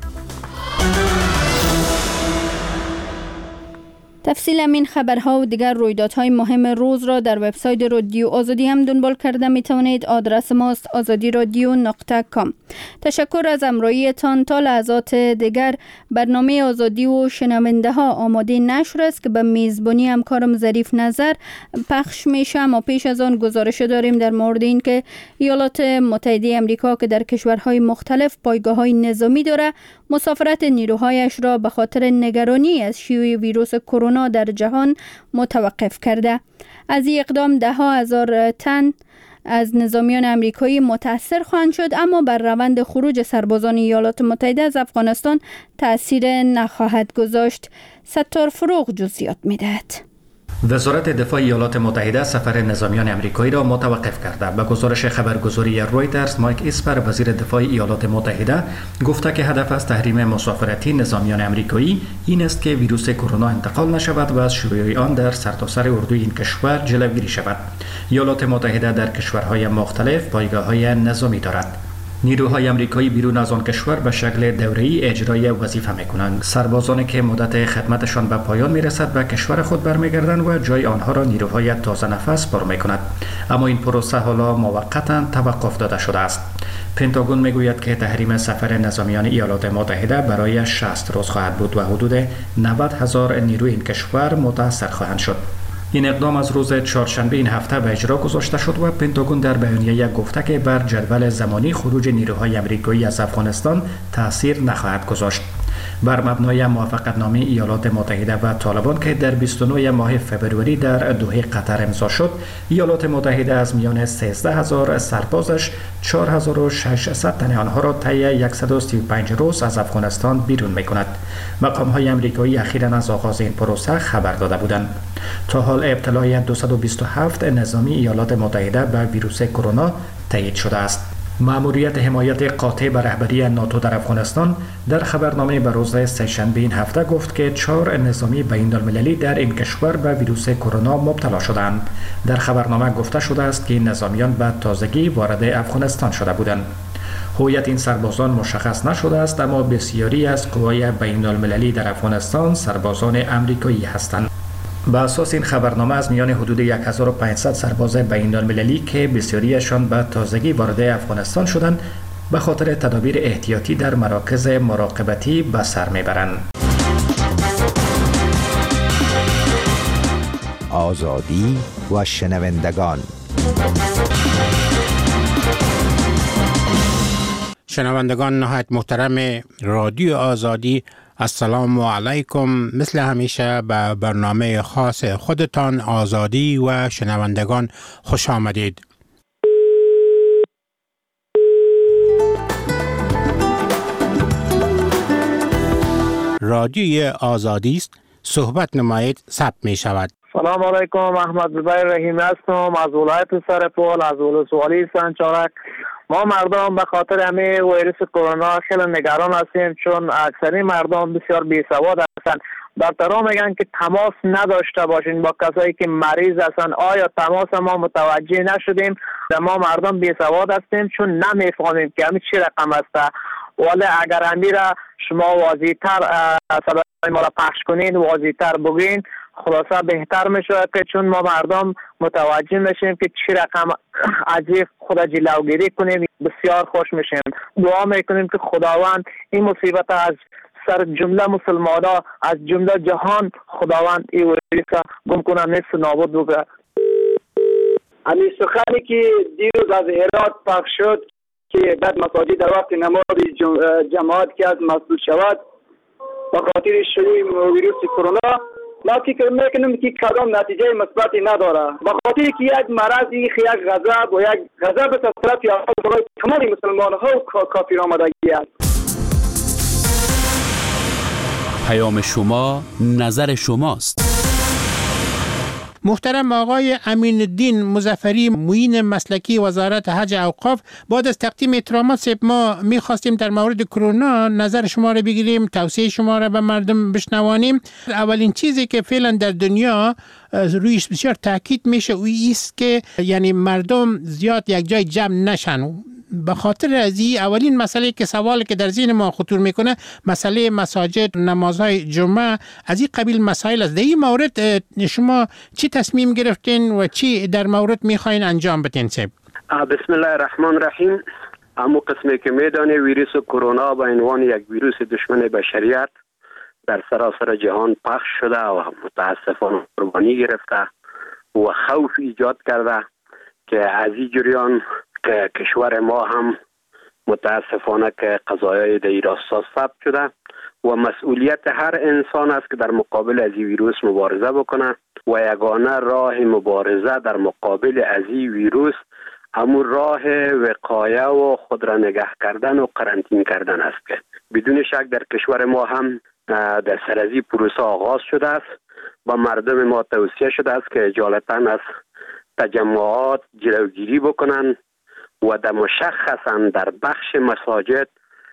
تفصیل همین خبرها و دیگر رویدادهای مهم روز را در وبسایت رادیو آزادی هم دنبال کرده می توانید. آدرس ماست آزادی رادیو نقطه کام. تشکر از همراهیتان. تا لحظات دیگر برنامه آزادی و شنونده ها آماده نشر است که به میزبانی همکارم ظریف نظر پخش میشه. اما پیش از آن گزارش داریم در مورد این که ایالات متحده آمریکا که در کشورهای مختلف پایگاه‌های نظامی داره، مسافرت نیروهایش را به خاطر نگرانی از شیوع ویروس کرونا در جهان متوقف کرده. از این اقدام ده ها هزار تن از نظامیان آمریکایی متاثر خواهند شد، اما بر روند خروج سربازان ایالات متحده از افغانستان تأثیر نخواهد گذاشت. ستار فروغ جزئیات می‌دهد. وزارت دفاع ایالات متحده سفر نظامیان آمریکایی را متوقف کرده. به گزارش خبرگزاری رویترز، مایک اسپر وزیر دفاع ایالات متحده گفته که هدف از تحریم مسافرتی نظامیان آمریکایی این است که ویروس کرونا انتقال نشود و از شیوع آن در سرتاسر اردوی این کشور جلوگیری شود. ایالات متحده در کشورهای مختلف پایگاه‌های نظامی دارد. نیروهای آمریکایی بیرون از آن کشور به شکل دوره‌ای اجرای وظیفه می‌کنند. سربازانی که مدت خدمتشان به پایان می‌رسد به کشور خود برمیگردند و جای آنها را نیروهای تازه نفس پر می‌کند. اما این پروسه حالا موقتاً توقف داده شده است. پنتاگون میگوید که تحریم سفر نظامیان ایالات متحده برای شصت روز خواهد بود و حدود نود هزار نیروی این کشور متاثر خواهند شد. این اقدام از روز چهارشنبه این هفته به اجرا گذاشته شد و پنتاگون در بیانیه گفته که بر جدول زمانی خروج نیروهای آمریکایی از افغانستان تاثیر نخواهد گذاشت. بر مبنای موافقتنامه ایالات متحده و طالبان که در بیست و نه ماه فوریه در دوحه قطر امضا شد، ایالات متحده از میان سیزده هزار سربازش چهار هزار و ششصد تن آنها را طی صد و سی و پنج روز از افغانستان بیرون می‌کند. مقام‌های آمریکایی اخیراً از آغاز این پروسه خبر داده بودند. تا حال ابتلای دویست و بیست و هفت نظامی ایالات متحده به ویروس کرونا تایید شده است. مأموریت حمایت قاطع به رهبری ناتو در افغانستان در خبرنامه به روز سه‌شنبه این هفته گفت که چهار نظامی بین‌المللی در این کشور به ویروس کرونا مبتلا شدند. در خبرنامه گفته شده است که این نظامیان به تازگی وارد افغانستان شده بودند. هویت این سربازان مشخص نشده است، اما بسیاری از قوای بین‌المللی در افغانستان سربازان آمریکایی هستند. به اساس این خبرنامه از میان حدود هزار و پانصد سرباز بین‌المللی که بسیاریشان به تازگی وارد افغانستان شدند، به خاطر تدابیر احتیاطی در مراکز مراقبتی به سر میبرند. آزادی و شنوندگان. شنوندگان نهایت محترم رادیو آزادی، السلام علیکم. مثل همیشه به برنامه خاص خودتان آزادی و شنوندگان خوش آمدید. رادیوی آزادی است. صحبت نمایید ثبت می شود. سلام علیکم، احمد زبیر رحیمی هستم از ولایت سرپل، از ولسوالی سنچارک. ما مردم به خاطر همه ویروس کرونا خیلی نگران هستیم، چون اکثری مردم بسیار بی‌سواد هستند. دکترها میگن که تماس نداشته باشین با کسایی که مریض هستند. آیا تماس ما متوجه نشدیم؟ ما مردم بی‌سواد هستیم چون نمیفهمیم که همین چی رقم است. ولی اگر همین را شما واضح‌تر صدای ما را پخش کنین، واضح‌تر بگین، خلاصه بهتر میشه که چون ما مردم متوجه میشیم که چی رقم عجیب خود جلوگیری کنیم. بسیار خوش میشیم. دعا میکنیم که خداوند این مصیبت از سر جمله مسلمانان، از جمله جهان، خداوند این ویروس گم کنه، نیست نابود بگه. همین سخنی که دیروز از هرات پخش شد که بعد مساجد در وقت نماز جماعت که از مسدود شود با خاطر شیوع ویروس کرونا، ما فکر میکنم که کدام نتیجه مثبتی نداره، با خاطر که یک مرضی، یک غضب و یک غضب طرف برای تمام مسلمان ها و کافر آمدگی است. پیام شما نظر شماست. محترم آقای امین الدین مظفری، معین مسلکی وزارت حج اوقاف، بعد از تقدیم احترامات سب ما میخواستیم در مورد کرونا نظر شما را بگیریم، توصیه شما را به مردم بشنوانیم. اولین چیزی که فعلا در دنیا رویش بسیار تاکید میشه او است که یعنی مردم زیاد یک جای جمع نشن. به خاطر از این اولین مسئله که سوالی که در ذهن ما خطور میکنه مسئله مساجد، نمازهای جمعه، از این قبیل مسائل است. در این مورد شما چی تصمیم گرفتین و چی در مورد میخواین انجام بدین؟ سب بسم الله الرحمن الرحیم. اما قسمی که میدانه ویروس کرونا به عنوان یک ویروس دشمن بشریت در سراسر جهان پخش شده و متاسفانه قربانی گرفته و خوف ایجاد کرده که از این جریان که کشور ما هم متاسفانه که قضایای در راستا ثبت شده و مسئولیت هر انسان است که در مقابل از این ویروس مبارزه بکنه و یگانه راه مبارزه در مقابل از این ویروس همون راه وقایه و خود را نگه کردن و قرنطین کردن است که بدون شک در کشور ما هم در سر از این پروسه آغاز شده است. با مردم ما توصیه شده است که اجالتا از تجمعات جلوگیری بکنن و در مشخصا در بخش مساجد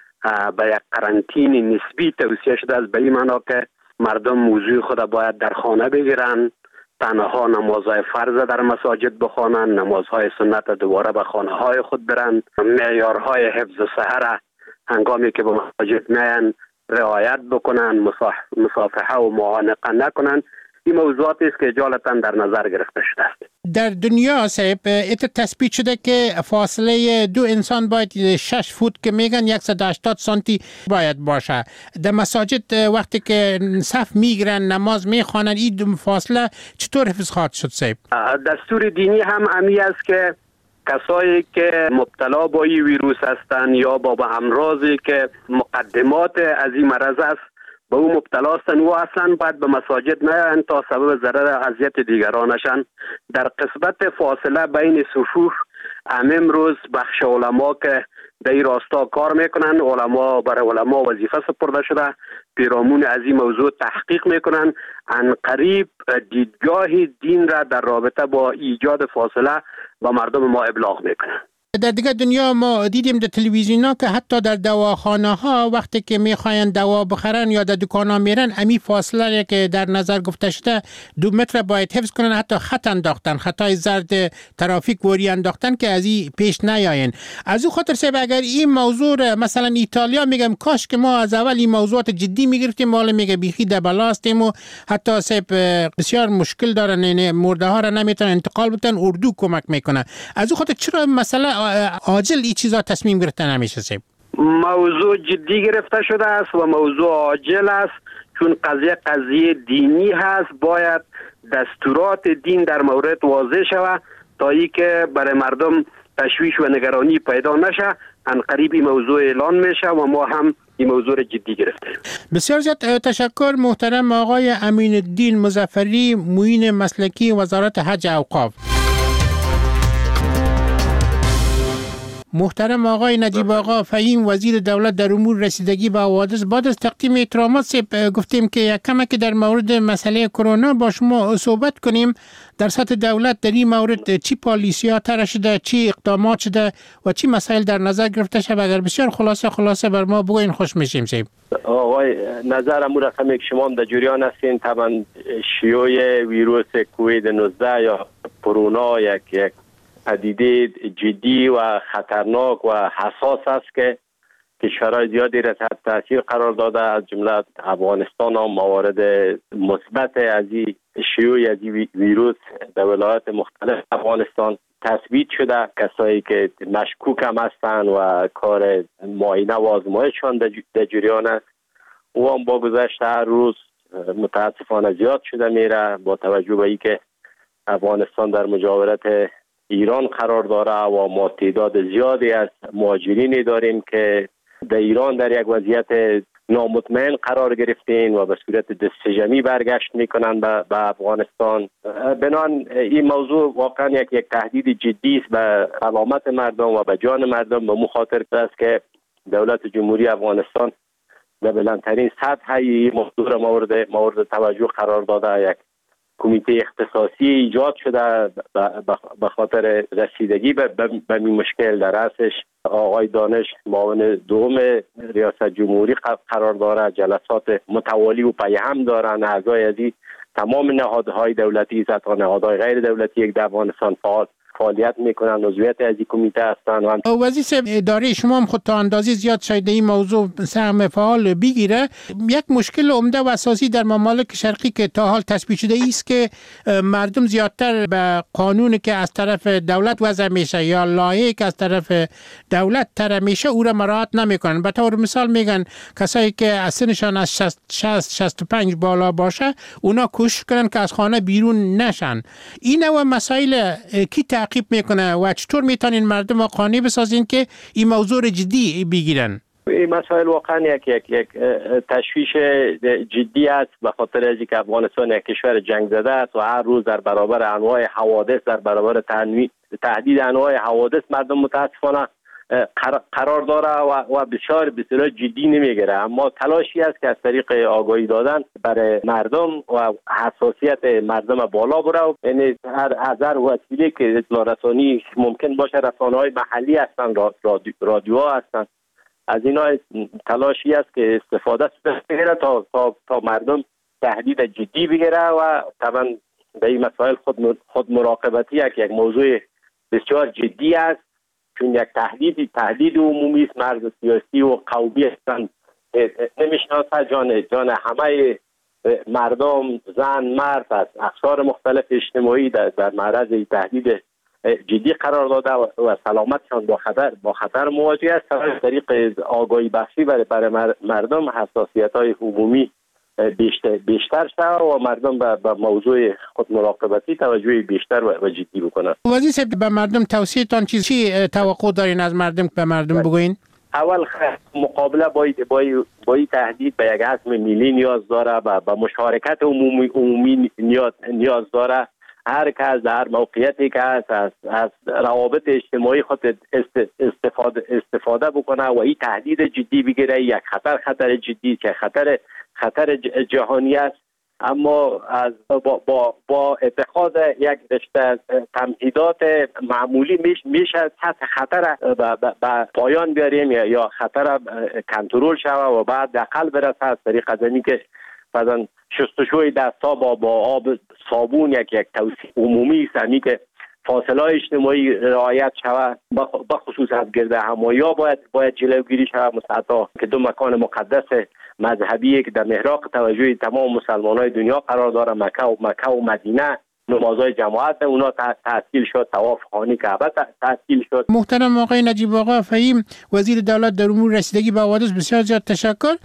به یک قرنطین نسبی توصیه شده است، به این معنا که مردم موضوع خود باید در خانه بگیرن، تنها نمازهای فرض در مساجد بخوانند، نمازهای سنت دوباره به خانه های خود برند، معیارهای حفظ صحه هنگامی که به مساجد میان رعایت بکنن، مصافحه و معانقه نکنن. این موضوعاتی است که اجالتا در نظر گرفته شده است. در دنیا صاحب ات تثبیت شده که فاصله دو انسان باید شش فوت که میگن صد و هشتاد سانتی باید باشه. در مساجد وقتی که صف میگیرن نماز میخوانن این فاصله چطور حفظ خواهد شد صاحب؟ دستور دینی هم امی است که کسایی که مبتلا با این ویروس هستند یا با امراضی که مقدمات از این مرض است به او مبتلا هستند و اصلا باید به مساجد نیایند تا سبب ضرر اذیت دیگران نشن. در قسمت فاصله بین صفوف هم امروز بخش علما که در این راستا کار میکنن، علما برای علما وظیفه سپرده شده، پیرامون از این موضوع تحقیق میکنن، ان قریب دیدگاه دین را در رابطه با ایجاد فاصله با مردم ما ابلاغ میکنن. در دیگه دنیا ما دیدیم در تلویزیون ها که حتی در دواخانه ها وقتی که میخواین دوا بخرن یا در دکان ها میرن امی فاصله که در نظر گفته شده دو متر باید حفظ کنن، حتی خط انداختن، خطای زرد ترافیک وری انداختن که از این پیش نیاین. از او خاطر سبب اگر این موضوع مثلا ایتالیا میگم کاش که ما از اول این موضوعات جدی میگرفتیم، حالا میگه بیخی در بلاستیم و حتی سب بسیار مشکل دارن، مرده ها را نمیتونن انتقال بدن، اردو کمک میکنه. از او خاطر چرا مثلا عاجل این چیزا تصمیم گرفتن همیشه سیب؟ موضوع جدی گرفته شده است و موضوع عاجل است، چون قضیه قضیه دینی هست. باید دستورات دین در مورد واضح شود تا ای که برای مردم تشویش و نگرانی پیدا نشه. ان قریب این موضوع اعلان میشه و ما هم این موضوع را جدی گرفتیم. بسیار زیاد تشکر محترم آقای امین الدین مظفری، معین مسلکی وزارت حج اوقاف. محترم آقای نجیب آقا فهیم وزیر دولت در امور رسیدگی به حوادث، بعد از تقدیم احترامات گفتیم که یک کمی که در مورد مسئله کرونا با شما صحبت کنیم. در سطح دولت در این مورد چی پالیسی‌ها طرح شده، چی اقدامات شده و چی مسائل در نظر گرفته شده؟ اگر بسیار خلاصه خلاصه بر ما بگوین خوش میشیم. سیب آقای نظر امور رقمی که شما در جریان هستین، طبعا شیوع ویروس کووید نوزده یا کرونا یک یک پدیده جدی و خطرناک و حساس است که کشورهای زیادی را تحت تاثیر قرار داده، از جمله افغانستان هم موارد مثبت از این شیوع از این ویروس در ولایات مختلف افغانستان تثبیت شده. کسایی که مشکوک هم هستند و کار معاینه و آزمایششان در جریان است، او هم با گذشت هر روز متاسفانه زیاد شده میره، با توجه به اینکه افغانستان در مجاورت ایران قرار داره و ما تعداد زیادی از مهاجرینی داریم که در ایران در یک وضعیت نامطمئن قرار گرفتین و به صورت دستجمعی برگشت میکنن به, به افغانستان. بنان این موضوع واقعا یک یک تهدید جدی است به سلامت مردم و به جان مردم، به مخاطر است که دولت جمهوری افغانستان در بلندترین سطح این موضوع مورد مورد توجه قرار داده. یک کمیته اختصاصی ایجاد شده به خاطر رسیدگی به این مشکل. در رأسش آقای دانش معاون دوم ریاست جمهوری قرار داره، جلسات متوالی و پیهم دارن. اعضای از تمام نهادهای دولتی، حتی نهادهای غیر دولتی یک در افغانستان فعال فعالیت میکنن، عضویت از این کمیته هستند. وزیر صاحب، اداره شما هم خود تا اندازی زیاد شاید این موضوع سهم فعال بگیره. یک مشکل عمده و اساسی در ممالک شرقی که تا حال تثبیت شده است که مردم زیادتر به قانونی که از طرف دولت وضع میشه یا لایحه‌ای که از طرف دولت طرح میشه او را مراعات نمیکنن. به طور مثال میگن کسایی که از سنشان از شصت شصت و پنج بالا باشه اونا کوشش کنن که از خانه بیرون نشن. این نوع مسائل کی تعقیب میکنه و چطور میتونین مردم را قانع بسازین که این موضوع جدی بگیرن؟ این مسائل واقعا یک یک یک تشویش جدی است، به خاطر از اینکه افغانستان یک کشور جنگ زده است و هر روز در برابر انواع حوادث، در برابر تهدید انواع حوادث مردم متاسفانه قرار داره و و بسیار بسیار جدی نمیگیره. اما تلاشی است که از طریق آگاهی دادن برای مردم و حساسیت مردم بالا بره، یعنی هر هزار وسیله که اطلاع رسانی ممکن باشه، رسانه‌های محلی هستن، رادیوها هستن، از اینا تلاشی است که استفاده بگیره تا تا تا مردم تهدید جدی بگیره و طبعا به این مسائل خود خود مراقبتی یک یک موضوع بسیار جدی است، چون یک تهدید تهدید عمومی است. مرز سیاسی و قومی هستند، نمیشناسه جان جان همه مردم، زن مرد از اقشار مختلف اجتماعی در, در معرض تهدید جدی قرار داده و سلامتشان با خطر با خطر مواجه است. از طریق آگاهی بخشی برای برای مردم حساسیت‌های عمومی بیشتر بیشتر شود و مردم به, به موضوع خود مراقبتی توجه بیشتر و جدی بکنند. وزیر صاحب، به مردم توصیه تان چیز چی توقع دارین از مردم؟ به مردم بگوین. اول مقابله با با با تهدید به یک حزم ملی نیاز داره، به به مشارکت عمومی عمومی نیاز نیاز داره. هر کس در موقعیتی که است از از روابط اجتماعی خود استفاده استفاده بکنه و این تهدید جدی بگیره. یک خطر خطر جدی که خطر خطر جهانی است، اما از با با, با اتخاذ یک رشته تمهیدات معمولی میش میشه سطح خطر به پایان بیاریم یا یا خطر کنترل شود و بعد دقل برسه از طریق از اینکه مثلا شستشوی دست‌ها با با آب صابون یک یک توصیه عمومی است که فاصله اجتماعی رعایت شود، به خصوص از گرد همایی باید باید جلوگیری شود. مستعدا که دو مکان مقدس مذهبی که در محراق توجه تمام مسلمانای دنیا قرار داره، مکه و مکه و مدینه، نمازهای جماعت اونا تحصیل شد، طواف خانه کعبه تحصیل شد. محترم آقای نجیب آقا فهیم وزیر دولت در امور رسیدگی به حوادث، بسیار زیاد تشکر.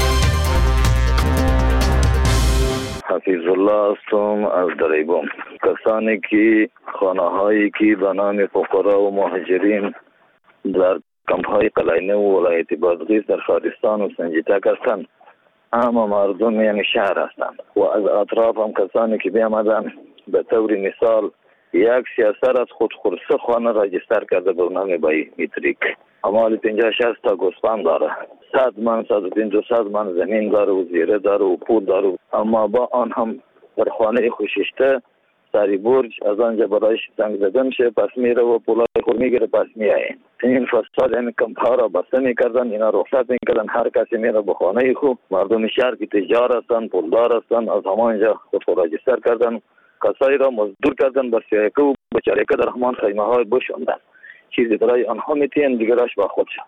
حفیظ الله هستم از دریبم. کسانی که خانه هایی که به نام فقرا و مهاجرین در کمپ های قلاینه و ولایت بادغیس در خارستان و سنجیتک هستند، اما مردم یعنی شهر هستند و از اطراف هم کسانی که بیامدن به طور مثال یک سیاست از خود خورسه خانه راجستر کرده به نام بایومتریک. امال پنجاه شصت تا گوسفند داره، صد من صد و پنجاه صد من زمین داره و زیره داره و پول داره، اما با آن هم در خانه خوششته سری برج از آنجا برایش زنگ زده میشه، پس میره و پولای خود میگیره، پس میایه. این فساد این کمپ ها را بسته میکردن، اینا رخصت میکردن، هر کسی میره به خانه خود. مردم شهر که تجار هستن، پولدار هستن، از همانجا خود خود راجستر کردن، کسایی را مزدور کردن، به سیاکه و به چاریکه در همان خیمه های بشوندن. چیزی برای آنها میتین دیگرش با خودشان.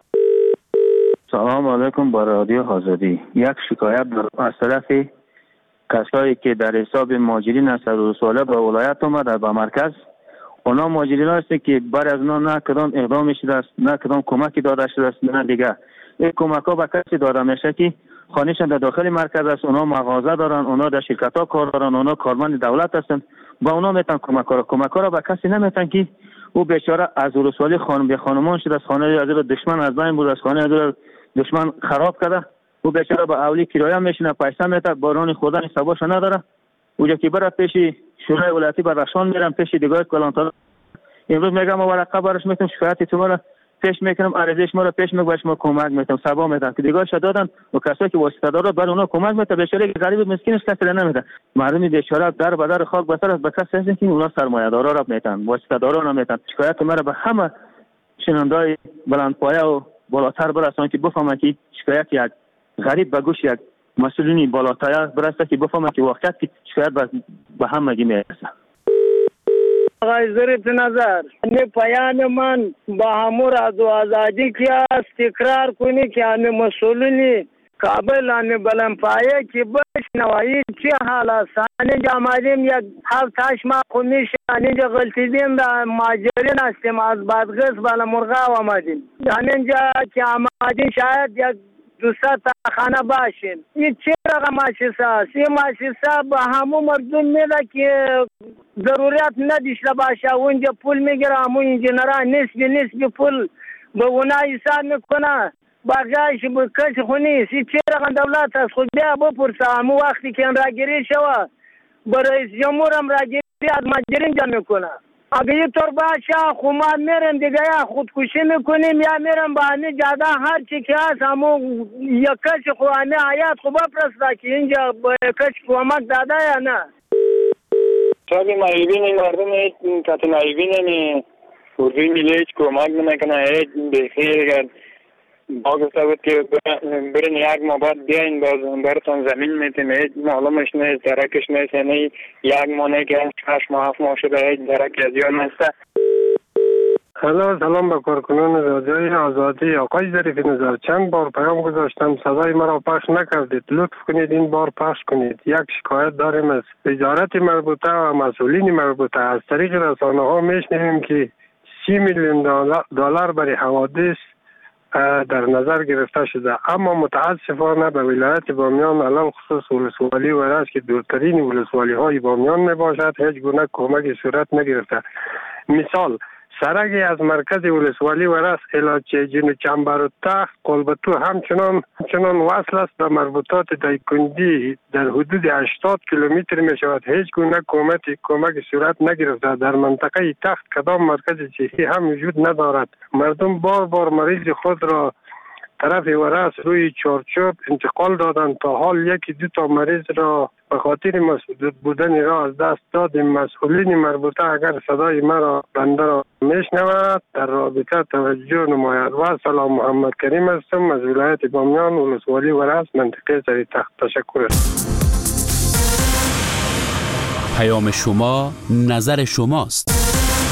سلام علیکم با رادیو آزادی. یک شکایت از طرف کسایی که در حساب مهاجرین از سالوسواله به ولایت آمده به مرکز، اونا مهاجرین هستی که بر از اونا نه کدام اقدام شده است، نه کدام کمکی داده شده است، نه دیگه این کمک ها به کسی داده میشه که خانهشان در داخل مرکز است، اونا مغازه دارن، اونا در شرکت ها کار دارن، اونا کارمند دولت هستن، با اونا میتن کمک ها را کمک ها را به کسی نمیتن که او بیچاره از ولسوالی خانم به خانمان شده است، خانه از دشمن از بین بود، از خانه از دشمن خراب کرده، او بیچاره با اولی کرایه میشینه، پیسه میده، باران خوردن سباش نداره. اونجا که برات پیش شورای ولایتی بدخشان میرم، پیش دیگاه کلانتر، امروز میگم ما ورقه براش میتونم شکایت تو را پیش میکنم، عرضش ما را پیش میگم، ما کمک میتونم سبا میدم که دیگاهش دادن و کسایی که واسطه داره بر اونا کمک میته، بیچاره غریب مسکینش کسی نمیده. مردم بیچاره در بدر خاک بسر از به کسی هستن که اونا سرمایه دارا را میتن، واسطه دارا نمیتن. شکایت ما را به همه شنوندای بلندپایه و بالاتر برسان که بفهمن که شکایت یک غریب به گوش یک مسئولینی بالاتر برسه که بفهمن که واقعیت که شکایت به همگی میرسه. آقای ظریف نظر نه پیام من با همور از آزادی که است تکرار کنی که همه مسئولینی کابل همه بلندپایه که بشنوایی چه حال است. اینجا آمدیم یک هفت هشت ماه خونیش اینجا غلطی دیم در ماجرین هستیم، از بدغس بالا مرغا آمدیم. اینجا که آمدیم شاید یک دوستا تا خانه باشین. این چه رقم مؤسسه است؟ این مؤسسه به همون مردم میده که ضرورت نداشته باشه، اونجا پول میگیره، همون انجینرها نسبی نسبی پول به اونا حساب میکنه، بقیهش به کسی خو نیست. این چه رقم دولت است؟ خود بیا بپرسه. همون وقتی که راگیری شوه به رئیس جمهور هم راگیری از مجرین جمع میکنه. اگه یه طور باشه خو ما میرم دیگه یا خودکشی میکنیم یا میرم به همه جاده هر چی که هست همون یک کسی خو همه حیات خو بپرسته که اینجا به کسی کمک داده یا نه. شاید مایبین این مردم هیچ کتی مایبین همی حضوری ملی هیچ کمک نمیکنه، هیچ بخیر اگر با گفته بود که برین یک ما باید بیاین باز براتون زمین میتیم، هیچ معلومش نیست، درکش نیست، یعنی یک مانه که هشت ماه هفت ماه شده هیچ درک از یاد نیسته. سلام سلام به کارکنان رادیوی آزادی. آقای ظریف نظر چند بار پیام گذاشتم صدای مرا پخش نکردید، لطف کنید این بار پخش کنید. یک شکایت داریم از وزارت مربوطه و مسئولین مربوطه. از طریق رسانه ها میشنویم که سی میلیون دلار برای حوادث در نظر گرفته شده، اما متاسفانه به ولایت بامیان علل خصوص ولسوالی ورس که دورترین ولسوالی های بامیان می باشد هیچ گونه کمک صورت نگرفته. مثال سرگی از مرکز ولسوالی ورس الی چیجین و چنبر و تخت قلبتو همچنان همچنان وصل است به مربوطات دایکندی در حدود هشتاد کیلومتر می شود. هیچ گونه کمک کمک صورت نگرفته. در منطقه تخت کدام مرکز صحی هم وجود ندارد. مردم بار بار مریض خود را طرف ورس روی چارچوب انتقال دادند، تا حال یکی دو تا مریض را به خاطر مسئول بودن را از دست دادیم. مسئولین مربوطه اگر صدای مرا بنده را میشنود در رابطه توجه نماید. و سلام، محمد کریم هستم از ولایت بامیان ولسوالی ورس منطقه سری تخت. تشکر. پیام شما نظر شماست.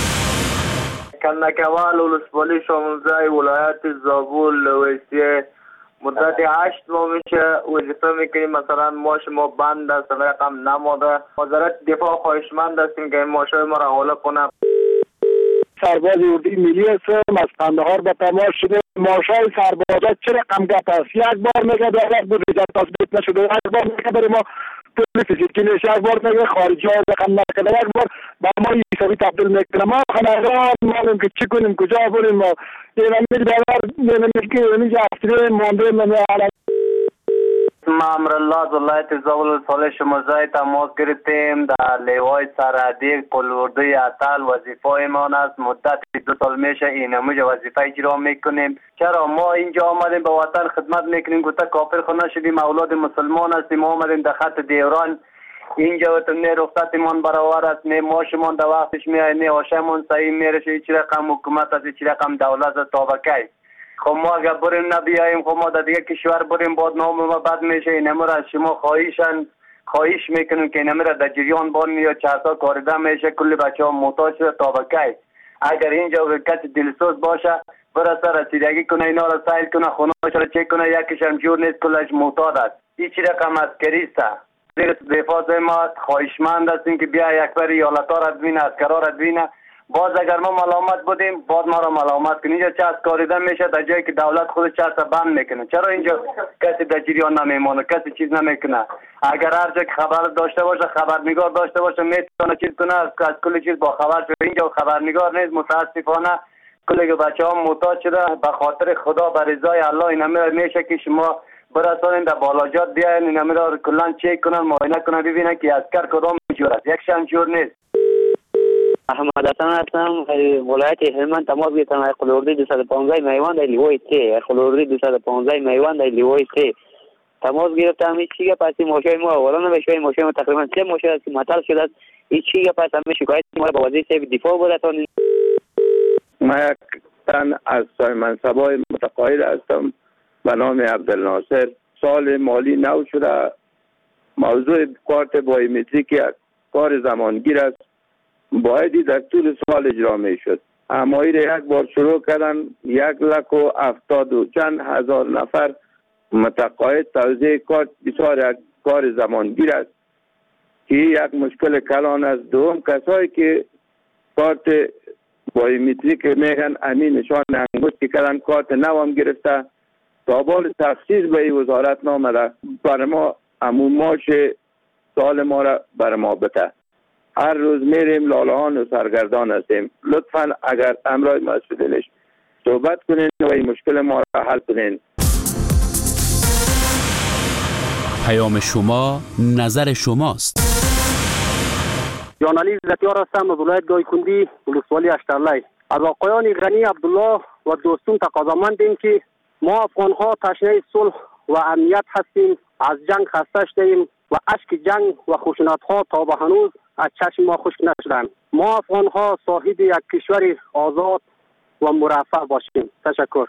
کندکوال ولسوالی شاملزای ولایت زابل ویسیه مدت هشت ماه میشه وظیفه میکنیم، مثلا ماش ما بند است، رقم نماده. وزارت دفاع خواهشمند هستیم که این ماشای ما را حواله کنه. سرباز اردوی ملی هستم از قندهار به تماس شده. ماشای سربازا چه رقم گپ است؟ یک بار میگه دولت بودجه تثبیت نشده، یک بار میگه برای ما پول فیزیکی نیست، یک بار میگه خارجی ها رقم نکنه، یک بار با ما حسابی تبدیل میکنه. ما خنه‌ها معلوم که چی کنیم، کجا بریم. ما این میگه دولت میگه اینجا افتره مانده نمیاره. اسم امرالله از ولایت زابل سال شما زای تماس گرفتیم در لیوای سرحدی قلورده اتل وظیفه ایمان است. مدت دو سال میشه این هموج وظیفه اجرا میکنیم. چرا ما اینجا آمدیم به وطن خدمت میکنیم، گوته کافر خود نشدیم، اولاد مسلمان هستیم، آمدیم در خط دیوران اینجا و نه رخصتمان برابر است، نه ماشمان در وقتش میای، نه آشمان صحیح میرشه. هیچ رقم حکومت است، هیچ رقم دولت است تابکی. خب ما اگر بریم نبیاییم، خب ما در دیگه کشور بریم بعد نام ما بد میشه. اینم را شما خواهیشن خواهش میکنیم که اینم را در جریان بان یا چهارتا کارده میشه. کلی بچه ها محتاج شده تابکی. اگر اینجا کسی دلسوز باشه برسه رسیدگی کنه، اینا را سایل کنه، خونه را چک کنه، یکیش هم جور نیست، کلش محتاج است. هیچ رقم از کریسته زیر دفاع ما خواهشمند هستیم که بیا یک بار ایالت ها را ببینه، اسکرها را ببینه. باز اگر ما ملامت بودیم باز ما را ملامت کنیم. اینجا چست کاریده میشه در جایی که دولت خود چست بند میکنه. چرا اینجا کسی در جریان نمیمونه، کسی چیز نمیکنه؟ اگر هر جا که خبر داشته باشه، خبرنگار داشته باشه، میتونه چیز کنه، از کل چیز با خبر شده. اینجا خبرنگار نیست، متاسفانه کلی بچه ها محتاج شده. به خاطر خدا به رضای الله این همه میشه که شما برسانین در بالاجات بیاین، این همه را کلان چک کنن، معاینه کنن، ببینن که اسکر کدام جور است. یک شان جور نیست. احمد حسن هستم، ولایت هلمند. تماس گرفتم از قلوردی دویست و پانزده میوان در لیوای سه. قلوردی دویست و پانزده میوان در لیوای سه تماس گرفتم. هیچ چیزی پس ماشین ما اولا نمیشه، ماشین ما تقریبا سه ماشین است که معطل شده است. هیچ چیزی پس همه شکایت ما با وزیر دفاع بودتان. ما یک تن از منصبای متقاعد هستم به نام عبدالناصر. سال مالی نو شده. موضوع کارت بایومتریک کار زمانگیر است، باید در طول سال اجرا می شد. اما این یک بار شروع کردن، یک لک و افتاد و چند هزار نفر متقاعد توزیع کارت بسیار یک کار زمانگیر است که یک مشکل کلان است. دوم کسایی که کارت بایومتریک میگن امین نشان انگشت که کردن کارت نوام گرفته، تابال تخصیص به این وزارت نامده بر ما امون ماش سال ما را بر ما بته. هر روز میریم لالهان و سرگردان هستیم. لطفا اگر امرای مسئولینش صحبت کنین و این مشکل ما را حل کنین. پیام شما نظر شماست. جان علی زتیار هستم از ولایت گایکندی ولسوالی اشترلی. از آقایان غنی عبدالله و دوستون تقاضامندیم که ما افغان ها تشنه صلح و امنیت هستیم. از جنگ خسته شدیم و اشک جنگ و خشونت ها تا به هنوز از چشم ما خشک نشدند. ما افغان ها صاحب یک کشور آزاد و مرفه باشیم. تشکر.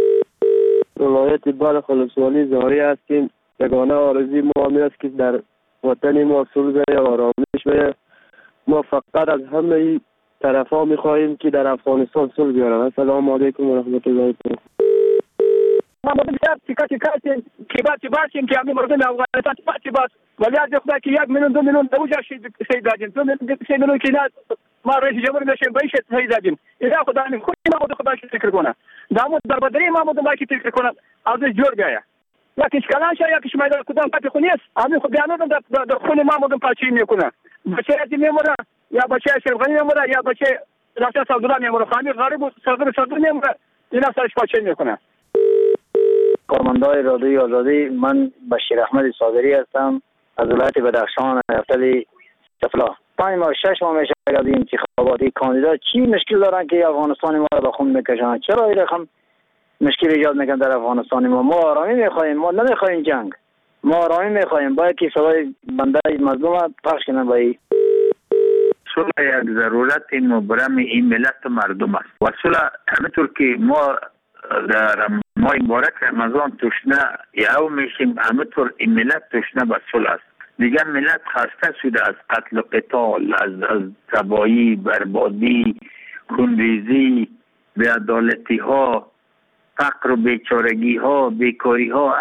ولایت بلخ ولسوالی زاری هستیم. یگانه آرزوی ما همین است که در وطن ما صلح و آرامش بشه. ما فقط از همه طرفا میخواهیم که در افغانستان صلح بیارن. السلام علیکم و رحمت الله و برکاته. ما بسیار تیکا تیکا که باید باشیم که همین مردم افغانستان باید باید ولی از خدا که یک میلیون دو میلیون دوجا شهید دادیم. دو میلیون که نه ما رئیس جمهور نشیم بایش شهید دادیم. اینا خدا نیم خودی ما بود خدا شکر کنه. دامو در بدری ما بود ما که فکر کنه از جور گیا. یا کش کلان شاید کش میدان کدام پات خونیست. همین خود بیانو در در خون ما بود پاچی میکنه. بچه ادی میمونه یا بچه شرقی میمونه یا بچه راسته سعودی میمونه. خامی غریب سعودی سعودی میمونه. اینا سرش پاچی میکنه. کارمندای رادیوی آزادی، من بشیر احمد صادری هستم از ولایت بدخشان افتل سفلا. پنج ماه شش ماه میشه از این انتخاباتی کاندیدا چی مشکل دارن که افغانستان ما را به خون میکشن؟ چرا این رقم مشکل ایجاد میکنن در افغانستان ما؟ ما آرامی میخوایم، ما نمیخوایم جنگ، ما آرامی میخوایم. باید که صدای بنده مظلوم پخش کنن. باید صلح یک ضرورت مبرم این ملت و مردم است و صلح همینطور که ما در ماه مبارک رمضان تشنه یهو میشیم، همینطور این ملت تشنه به صلح است. دیگر ملت خسته شده از قتل و قتال، از از تباهی، بربادی، خونریزی، بی‌عدالتی ها، فقر و بیچارگی ها، بیکاری ها.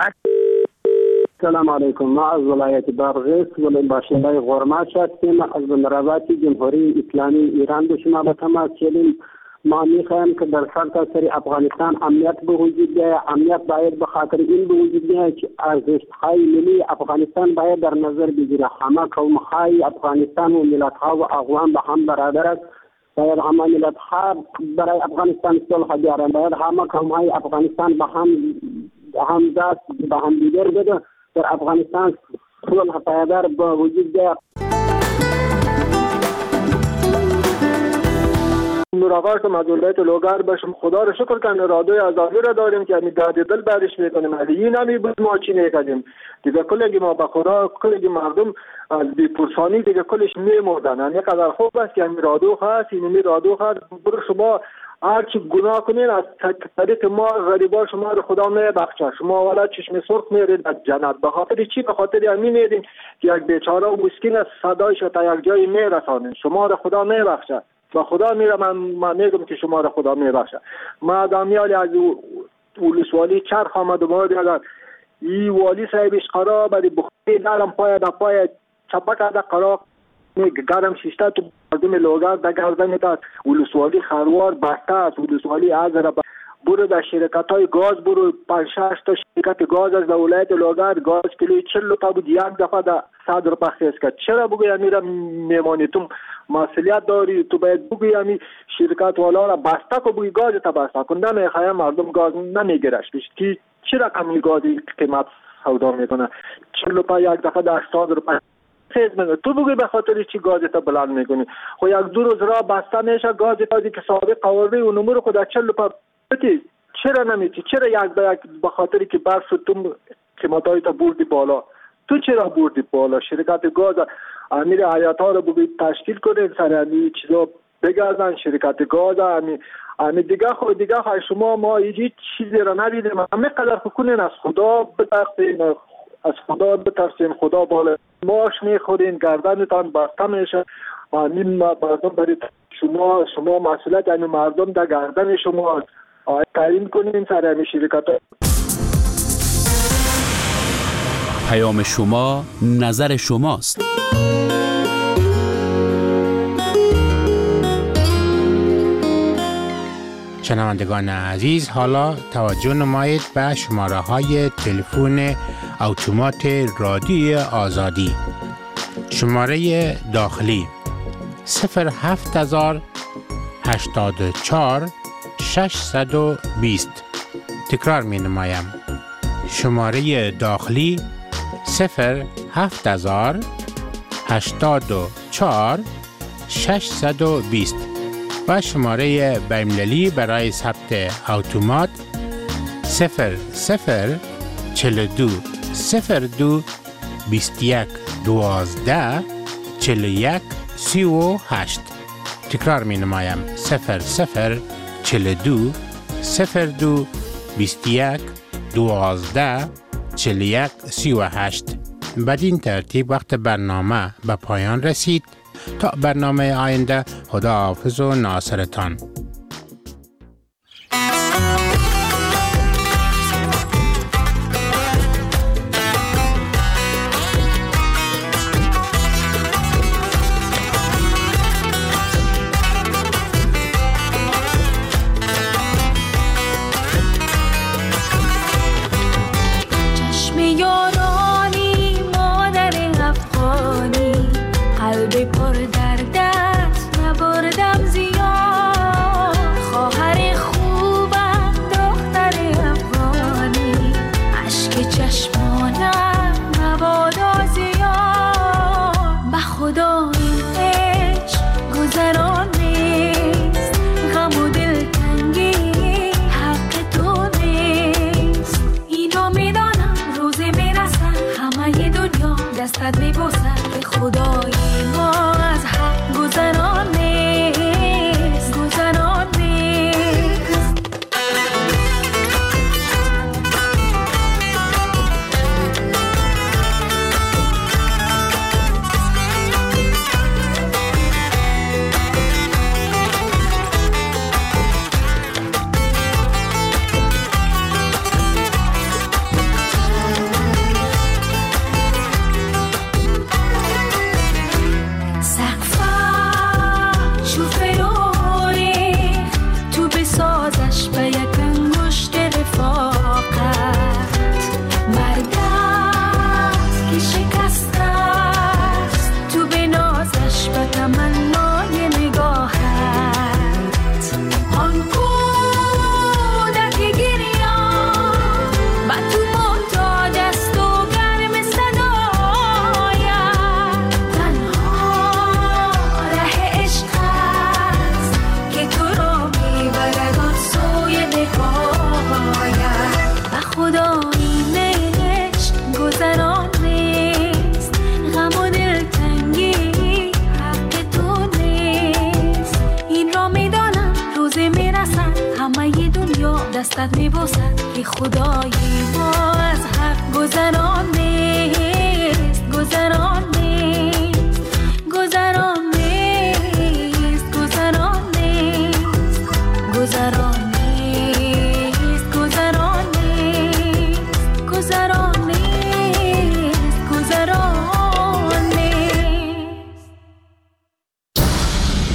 سلام علیکم. ما از ولایت بادغیس ولایت باشنده غرماش هستیم. از نظارت جمهوری اسلامی ایران به شما به تماس شدیم. ما میخوایم که در سرتاسر افغانستان امنیت به وجود بیاید. امنیت باید به خاطر این به وجود بیاید که ارزش‌های ملی افغانستان باید در نظر بگیره. همه قوم‌های افغانستان و ملت‌ها و اقوام به هم برادر است. باید همه ملت‌ها برای افغانستان صلح بیارن. باید همه قوم‌های افغانستان به هم هم دست به هم دیگر بده در افغانستان صلح پایدار با وجود دارد. مراقبت از ولایت لوگر باشم. خدا رو شکر کنه رادیوی آزادی را داریم که همین داد دل برش میکنیم. این همی بود ما چی نکردیم دیگه. کلگی ما به خدا کلگی مردم از بی‌پرسانی دیگه کلش میمردن. یعنی قدر خوب است که همین رادیو هست. این رادیو هست برو شما هرچی گناه کنین از طریق ما غریبا شما رو خدا میبخشه. شما والا چشم سرخ میرید از جنت. به خاطر چی؟ به خاطر همین میرین که یک بیچاره و مسکین از صدایش تا یک جایی میرسانین. شما رو خدا میبخشه و خدا میره. من, من میگم که شما رو خدا میبخشه. ما دامیالی از ولسوالی چرخ آمد و باید اگر این والی صاحبش قرار بری بخوری دارم پای دا پای چپک دا قرار گرم شیشته تو مردم لوگر دا گردن داد. ولسوالی خروار بسته است. ولسوالی از را برو در شرکت های گاز برو پنج شش تا شرکت گاز از ولایت لوگر گاز کیلوی چهل روپیه بود یک دفعه در صد روپیه خیز کرد. چرا بگوی میرا میمانی؟ تو مسئولیت داری. تو باید بگوی همی شرکت والا را بسته که بگوی گاز تا بسته کن. نمیخواه مردم گاز نمیگرش که چی رقمی گازی قیمت سودا میکنه؟ چهل روپیه یک دفعه در هشتاد روپیه خیز میکنه. تو بگوی به خاطر چی گازی تا بلند میکنی؟ خو یک دو روز را بسته میشه گازی تا که سابق قواره و نمور خود در چهل روپیه بتی. چرا نمیتی؟ چرا یک به یک به خاطر که برف تو قیمتای تا بردی بالا؟ تو چرا بردی بالا؟ شرکت گاز امیر حیات ها رو بگید تشکیل کنین سر همین چیزا بگردن. شرکت گاز همین همین دیگه خود دیگه خواهی شما ما هیچ چیزی را ندیدیم. همه قدر کنین از خدا بترسین، از خدا بترسین. خدا بالا ماش میخورین گردنتان بسته میشه. همین مردم برید شما شما مسئولیت همین مردم در گردن شما تعیین کنین سر همین شرکت ها. پیام شما نظر شماست. شنوندگان عزیز، حالا توجه نمایید به شماره های تلفن اتومات رادیوی آزادی. شماره داخلی صفر هفت هزار هشتاد و چهار ششصد و بیست. تکرار می نمایم. شماره داخلی صفر هفت هزار هشتاد و چهار ششصد و بیست و شماره بین‌المللی برای ثبت اتومات صفر صفر چهل و دو صفر دو بیست و یک دوازده چهل و یک سی و هشت. تکرار می نمایم. صفر صفر چهل و دو صفر دو بیست و یک دوازده چهل و یک سی و هشت. بدین ترتیب وقت برنامه به پایان رسید. تا برنامه آینده، خدا حافظ و ناصرتان. پر در دست نبردم زیاد. دستت میبوسد که خدای ما از حق گذران نیست، گذران